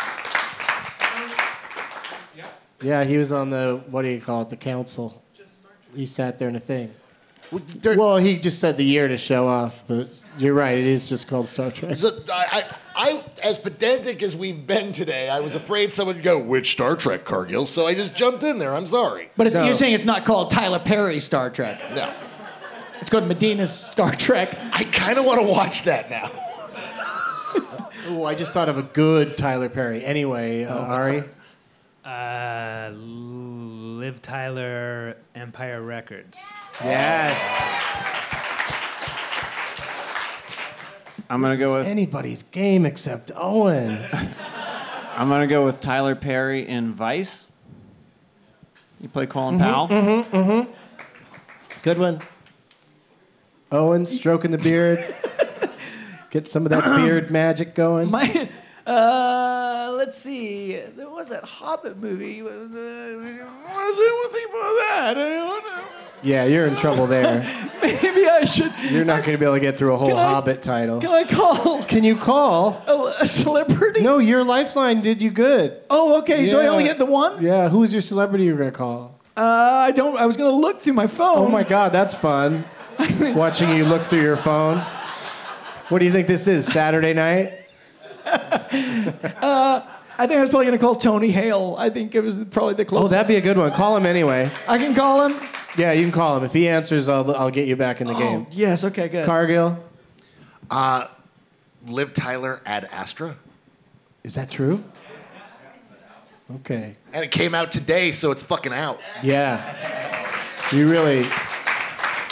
Yeah, he was on the, what do you call it, the council. He sat there in a thing. Well, he just said the year to show off, but you're right, it is just called Star Trek. So, I, I, I, as pedantic as we've been today, I was afraid someone would go, which Star Trek, Cargill? So I just jumped in there. I'm sorry. But it's, No. you're saying it's not called Tyler Perry Star Trek. No. It's called Medina's Star Trek. I kind of want to watch that now. Oh, I just thought of a good Tyler Perry. Anyway, uh, Ari? Uh, Liv Tyler, Empire Records. Yes. I'm gonna go with. Anybody's game except Owen. I'm gonna go with Tyler Perry in Vice. You play Colin Powell. Mm-hmm, mm-hmm. Good one. Owen stroking the beard. Get some of that beard magic going. My, uh, let's see. There was that Hobbit movie. What was it? Think about that. I don't know. Yeah, you're in trouble there. Maybe I should. You're not going to be able to get through a whole Can I- Hobbit title. Can I call Can you call? a, a celebrity? No, your lifeline did you good. Oh, okay. So I Yeah. only get the one. Yeah, who's your celebrity you're going to call? Uh, I don't. I was gonna look through my phone. Oh my God, that's fun. Watching you look through your phone. What do you think this is, Saturday night? uh, I think I was probably gonna call Tony Hale. I think it was probably the Oh, closest. that'd be a good one. Call him anyway. I can call him. Yeah, you can call him. If he answers, I'll, I'll get you back in the game. Oh, yes. Okay. Good. Cargill? Uh, Liv Tyler, Ad Astra. Is that true? Okay. And it came out today, so it's fucking out. Yeah. You really...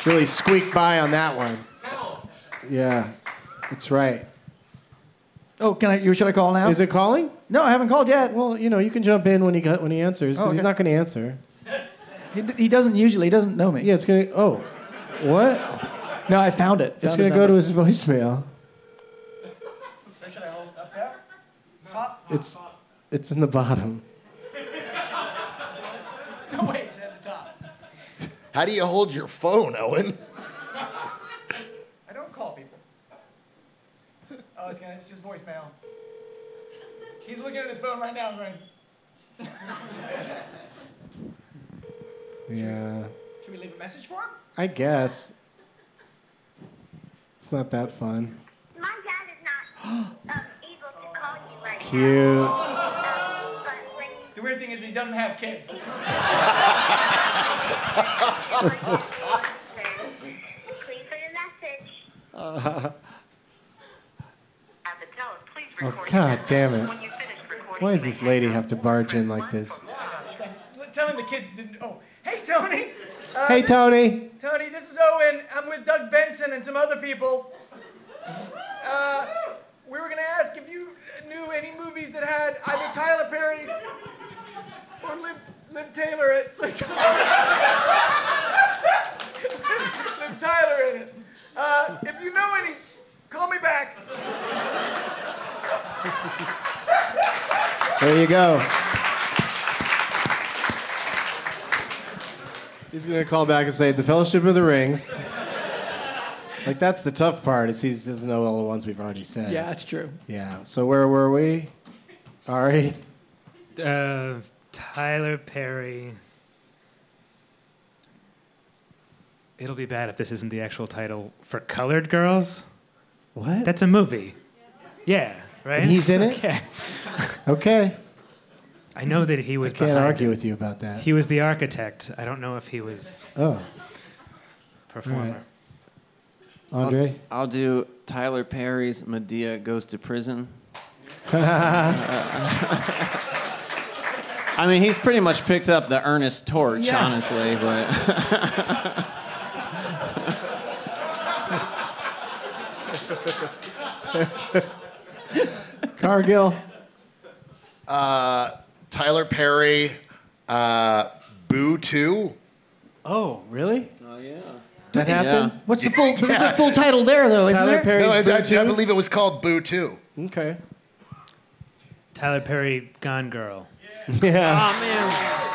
really squeaked by on that one. Yeah, that's right. Oh, can I? Should I call now? Is it calling? No, I haven't called yet. Well, you know, you can jump in when he got, when he answers because Oh, okay. he's not going to answer. He, he doesn't usually. He doesn't know me. Yeah, it's gonna. Oh, what? No, I found it. It's gonna go to his voicemail. Should I hold up there? Top. It's it's in the bottom. No, wait, it's at the top. How do you hold your phone, Owen? I don't call people. Oh, it's gonna. It's just voicemail. He's looking at his phone right now, going. Yeah, Should we leave a message for him? I guess. It's not that fun. My dad is not um, able to call you right Cute. now. Um, but when you The weird thing is he doesn't have kids. please leave a message. Uh, At the tone, please oh record God damn it! when you finish recording. Why does this lady have to barge in like this? It's like telling the kid. Oh, hey Tony. Uh, Hey Tony. Tony, this is Owen. I'm with Doug Benson and some other people. Uh, we were gonna ask if you knew any movies that had either Tyler Perry or Liv, Liv Taylor. Liv, Liv Tyler in it. Uh, if you know any, call me back. There you go. He's gonna call back and say, "The Fellowship of the Rings." Like that's the tough part is he doesn't know all the ones we've already said. Yeah, that's true. Yeah. So where were we? Ari. Uh, Tyler Perry. It'll be bad if this isn't the actual title for Colored Girls. What? That's a movie. Yeah, right? And he's in it? Okay. Okay. I know that he was I can't behind argue it. with you about that. He was the architect. I don't know if he was Oh. performer. All right. Andre? I'll, I'll do Tyler Perry's Medea Goes to Prison. I mean, he's pretty much picked up the Ernest torch, Yeah. honestly, but. Cargill. Uh, Tyler Perry, uh, Boo two. Oh, really? Oh, yeah. That happened? Yeah. What's the full? There's a full title there, though, isn't Tyler there? Perry's No, I, Boo I, I two? believe it was called Boo two. Okay. Tyler Perry, Gone Girl. Yeah. Oh, man.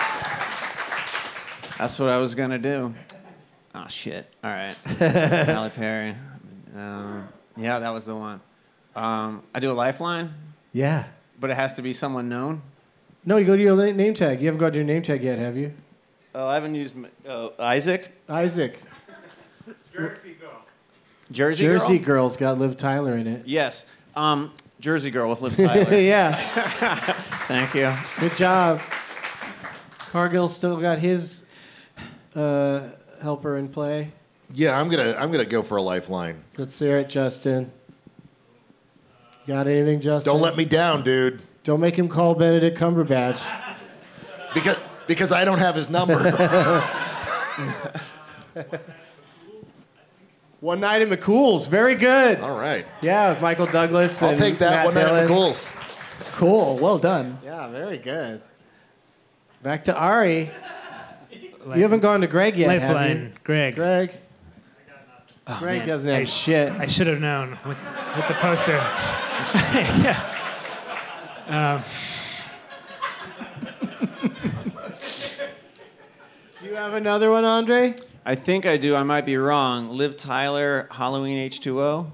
That's what I was going to do. Oh, shit. All right. Tyler Perry. Um, yeah, that was the one. Um, I do a lifeline, Yeah. but it has to be someone known. No, you go to your la- name tag. You haven't got to your name tag yet, have you? Oh, I haven't used uh, Isaac. Isaac. Jersey Girl. Jersey, Jersey Girl? Girl's got Liv Tyler in it. Yes. Um, Jersey Girl with Liv Tyler. Yeah. Thank you. Good job. Cargill still got his uh, helper in play. Yeah, I'm gonna I'm gonna go for a lifeline. Let's hear it, Justin. Got anything, Justin? Don't let me down, dude. Don't make him call Benedict Cumberbatch. Because because I don't have his number. One Night in McCool's. Very good. All right. Yeah, with Michael Douglas. I'll and take that. Matt One Night Dillon. at McCool's. Cool. Well done. Yeah, very good. Back to Ari. You haven't gone to Greg yet, have you? Lifeline, Greg. Greg. Oh, Greg man. doesn't have I, shit. I should have known with, with the poster. Yeah. Um, Do you have another one, Andre? I think I do. I might be wrong. Liv Tyler, Halloween H two O.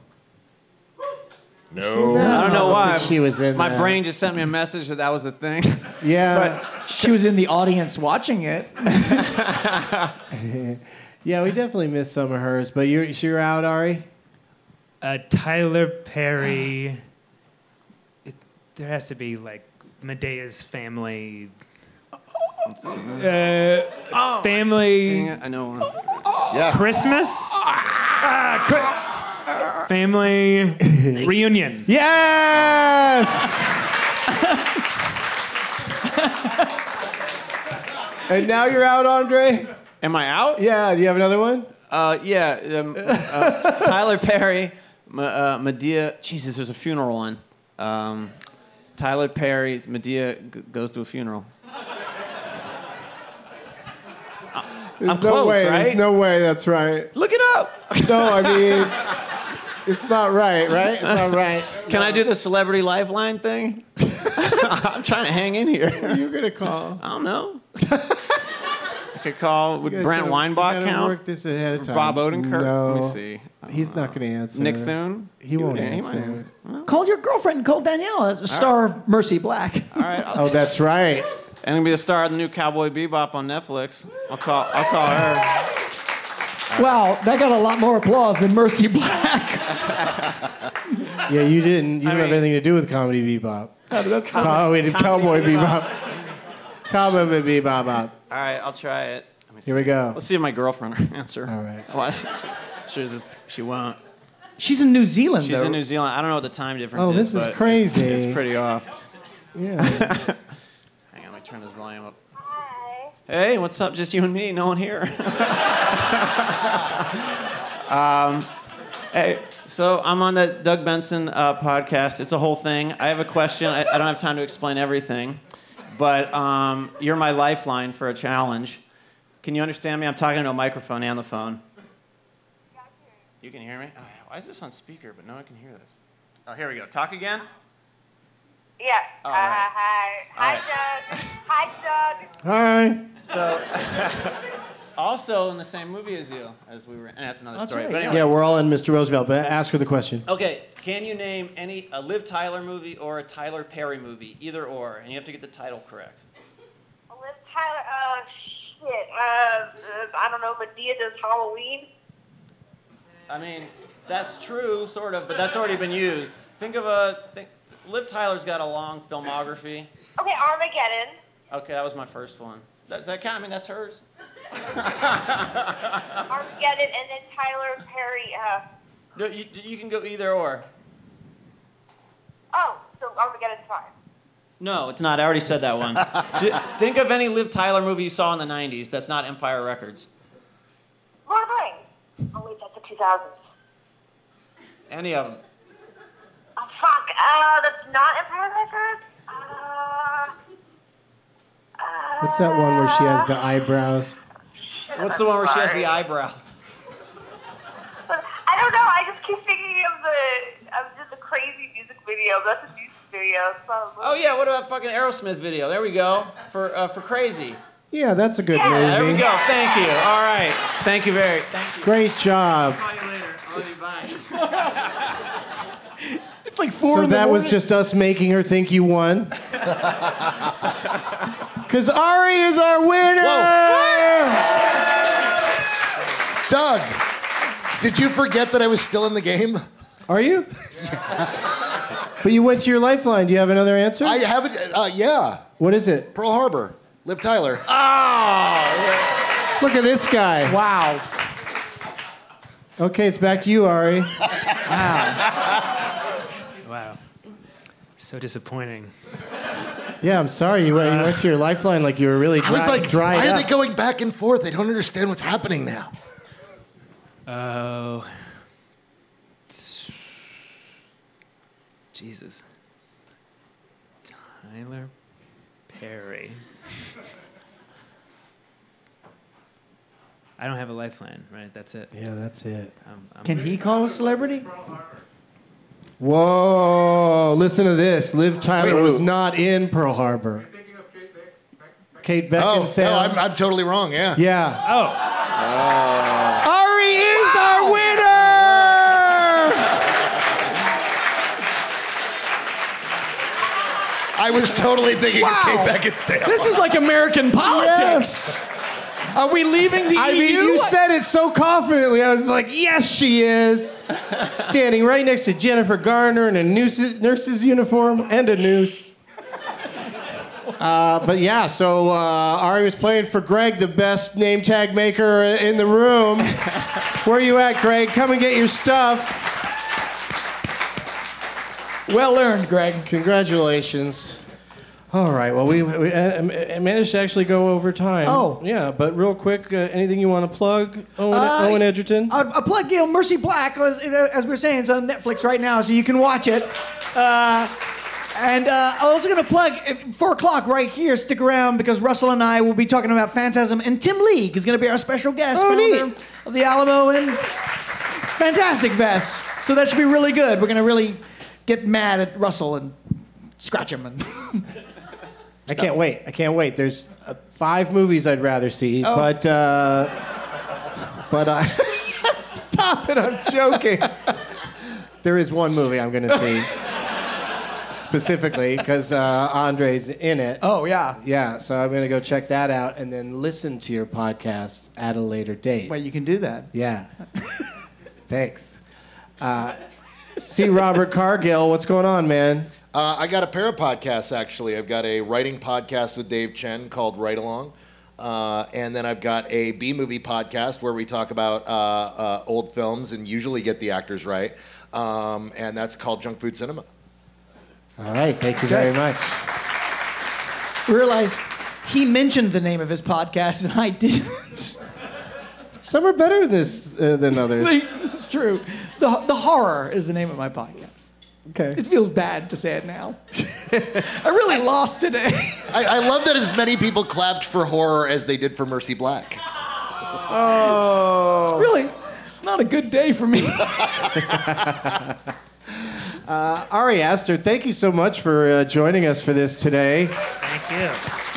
No. I don't know I don't why. think she was in My that. brain just sent me a message that that was the thing. Yeah. She was in the audience watching it. Yeah, we definitely missed some of hers, but you're, you're out, Ari? uh, Tyler Perry. It, there has to be like Medea's family. Uh, Oh, family dang it, I know one. Yeah. Christmas. Ah, Chri- family reunion. Yes! And now you're out, Andre? Am I out? Yeah, do you have another one? Uh, yeah, um, uh, Tyler Perry, Ma- uh, Medea. Jesus, there's a funeral one. Um, Tyler Perry's Medea g- goes to a funeral. There's I'm no close, way. right? There's no way that's right. Look it up. No, I mean, it's not right, right? It's not right. Can I do the celebrity lifeline thing? I'm trying to hang in here. Who are you gonna call? I don't know. I could call. Would You guys Brent gotta- Weinbach you gotta count? work this ahead of Or time. Bob Odenkirk? No. Let me see. He's not going to answer. Nick Thune? He won't Yeah, he might answer. answer. Call your girlfriend, Cole Danielle, as a star of Mercy Black. All right. I'll, Oh, that's right. and gonna be the star of the new Cowboy Bebop on Netflix. I'll call. I'll call her. Wow, that got a lot more applause than Mercy Black. Yeah, you didn't. You I don't have mean- anything to do with comedy Bebop. I don't know. Oh, we did Cowboy Bebop. Cowboy Bebop. All right. I'll try it. Let me Here we see. go. Let's see if my girlfriend will answer. All right. Well, she, she, this, she won't. She's in New Zealand, She's though. in New Zealand. I don't know what the time difference Oh, is. this is but crazy. It's, it's pretty off. Yeah. Hang on, let me turn this volume up. Hi. Hey, what's up? Just you and me, no one here. um, hey, so I'm on the Doug Benson uh, podcast. It's a whole thing. I have a question. I, I don't have time to explain everything, but um, you're my lifeline for a challenge. Can you understand me? I'm talking to a microphone and the phone. You can hear me? Oh, why is this on speaker, but no one can hear this? Oh, here we go. Talk again? Yeah. All uh, right. Hi. All Hi, Doug. Hi, Doug. Hi. So, also in the same movie as you, as we were, and that's another That's story. right, But anyway. Yeah, we're all in Mister Roosevelt, but ask her the question. Okay, can you name any a Liv Tyler movie or a Tyler Perry movie, either or, and you have to get the title correct. Liv Tyler. Uh, shit. Uh, uh, I don't know. Medea does Halloween. I mean, that's true, sort of, but that's already been used. Think of a. Think, Liv Tyler's got a long filmography. Okay, Armageddon. Okay, that was my first one. Does that count? I mean, that's hers. Armageddon, and then Tyler Perry. Uh, No, you, you can go either or. oh, so Armageddon's fine. No, it's not. I already said that one. J- Think of any Liv Tyler movie you saw in the nineties that's not Empire Records. Lord of the Rings. Oh wait, that's the two thousands. Any of them. Oh fuck. Uh, that's not Empire Records. Uh. What's that one where she has the eyebrows? What's the one where she has the eyebrows? I don't know. I just keep thinking of the of just a crazy music video. That's a music video. So, Oh yeah, what about fucking Aerosmith video? There we go. For uh, for Crazy. Yeah, that's a good Yeah. movie. There we go. Thank you. All right. Thank you very. Thank you. Great job. Call you later. I'll be bye. It's like four So in the that was morning. just us making her think you won. Because Ari is our winner! Doug, did you forget that I was still in the game? Are you? But you went to your lifeline. Do you have another answer? I haven't. Uh, yeah, What is it? Pearl Harbor. Liv Tyler. Oh. Look at this guy. Wow. Okay, it's back to you, Ari. Wow. So disappointing. Yeah, I'm sorry. You went, you went to your lifeline like you were really dry, I was like, dried why are up. they going back and forth? They don't understand what's happening now. Oh. Jesus. Tyler Perry. I don't have a lifeline, right? That's it. Yeah, that's it. I'm, I'm Can he call a celebrity? Whoa, listen to this. Liv Tyler Wait, was who? not in Pearl Harbor. Kate Beckinsale. Oh, no, I'm, I'm totally wrong, yeah. Yeah. Oh. Ari is our winner! I was totally thinking Wow. of Kate Beckinsale. This is like American politics. Yes. Are we leaving the I E U? mean, you said it so confidently. I was like, yes, she is. Standing right next to Jennifer Garner in a noose, nurse's uniform and a noose. Uh, but yeah, so uh, Ari was playing for Greg, the best name tag maker in the room. Where are you at, Greg? Come and get your stuff. Well earned, Greg. Congratulations. All right. Well, we, we uh, managed to actually go over time. Oh. Yeah, but real quick, uh, anything you want to plug, Owen, Uh, Owen Edgerton? I, I plug, you know, Mercy Black, as, as we were saying, it's on Netflix right now, so you can watch it. Uh, and uh, I'm also going to plug, at four o'clock right here, stick around, because Russell and I will be talking about Phantasm, and Tim League is going to be our special guest, Oh, neat. founder of the Alamo, and fantastic vest. So that should be really good. We're going to really get mad at Russell and scratch him. And I can't wait. I can't wait. There's uh, five movies I'd rather see, Oh. but uh, but I stop it. I'm joking. There is one movie I'm going to see specifically because uh, Andre's in it. Oh yeah. Yeah. So I'm going to go check that out and then listen to your podcast at a later date. Well, you can do that. Yeah. Thanks. Uh, see Robert Cargill. What's going on, man? Uh, I got a pair of podcasts, actually. I've got a writing podcast with Dave Chen called Write Along. Uh, and then I've got a B-movie podcast where we talk about uh, uh, old films and usually get the actors right. Um, and that's called Junk Food Cinema. All right. Thank you Good. very much. Realize he mentioned the name of his podcast and I didn't. Some are better than this uh, than others. It's true. The, the Horror is the name of my podcast. Okay. It feels bad to say it now. I really lost today. I, I love that as many people clapped for horror as they did for Mercy Black. Oh. It's really, it's not a good day for me. uh, Ari Aster, thank you so much for uh, joining us for this today. Thank you.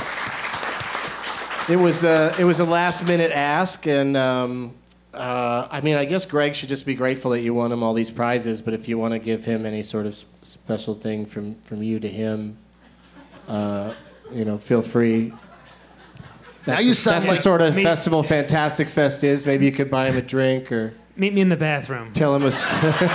It was uh, it was a last minute ask, and um, uh, I mean, I guess Greg should just be grateful that you won him all these prizes. But if you want to give him any sort of special thing from, from you to him, uh, you know, feel free. That's Now you the, sound that's like the sort of me- festival Fantastic Fest is. Maybe you could buy him a drink or Meet me in the bathroom. tell him a. s-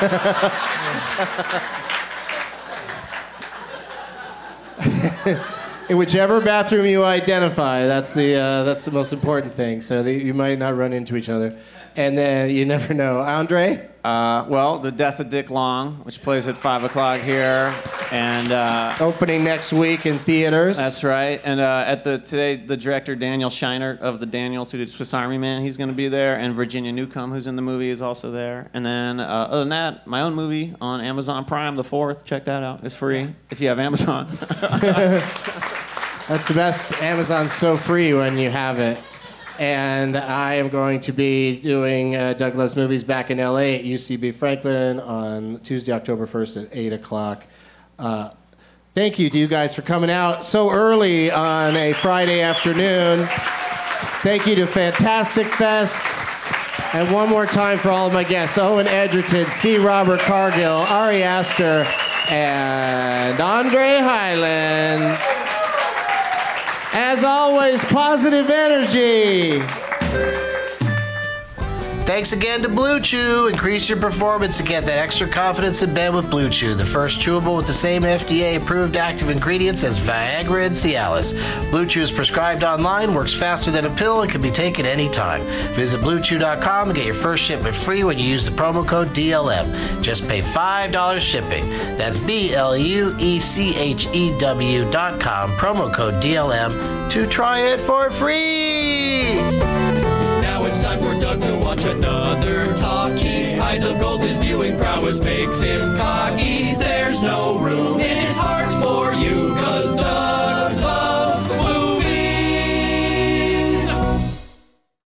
In whichever bathroom you identify, that's the uh, that's the most important thing. So that you might not run into each other, and then you never know. Andre? Uh, well, The Death of Dick Long, which plays at five o'clock here, and uh, Opening next week in theaters. that's right. And uh, at the today, the director Daniel Scheinert of the Daniels, who did Swiss Army Man, he's going to be there, and Virginia Newcomb, who's in the movie, is also there. And then, uh, other than that, my own movie on Amazon Prime, The Fourth. Check that out. It's free if you have Amazon. That's the best. Amazon's so free when you have it. And I am going to be doing uh, Doug Loves Movies back in L A at U C B Franklin on Tuesday, October first at eight o'clock. Uh, thank you to you guys for coming out so early on a Friday afternoon. Thank you to Fantastic Fest. And one more time for all of my guests, Owen Edgerton, C. Robert Cargill, Ari Aster, and Andre Hyland. As always, positive energy. Thanks again to Blue Chew. Increase your performance and get that extra confidence in bed with Blue Chew, the first chewable with the same F D A-approved active ingredients as Viagra and Cialis. Blue Chew is prescribed online, works faster than a pill, and can be taken anytime. Visit blue chew dot com and get your first shipment free when you use the promo code D L M. Just pay five dollars shipping. That's B L U E C H E W dot com, promo code D L M, to try it for free. Now it's time for Doug to watch another talkie. Eyes of gold, his viewing prowess makes him cocky. There's no room in his heart for you, 'cause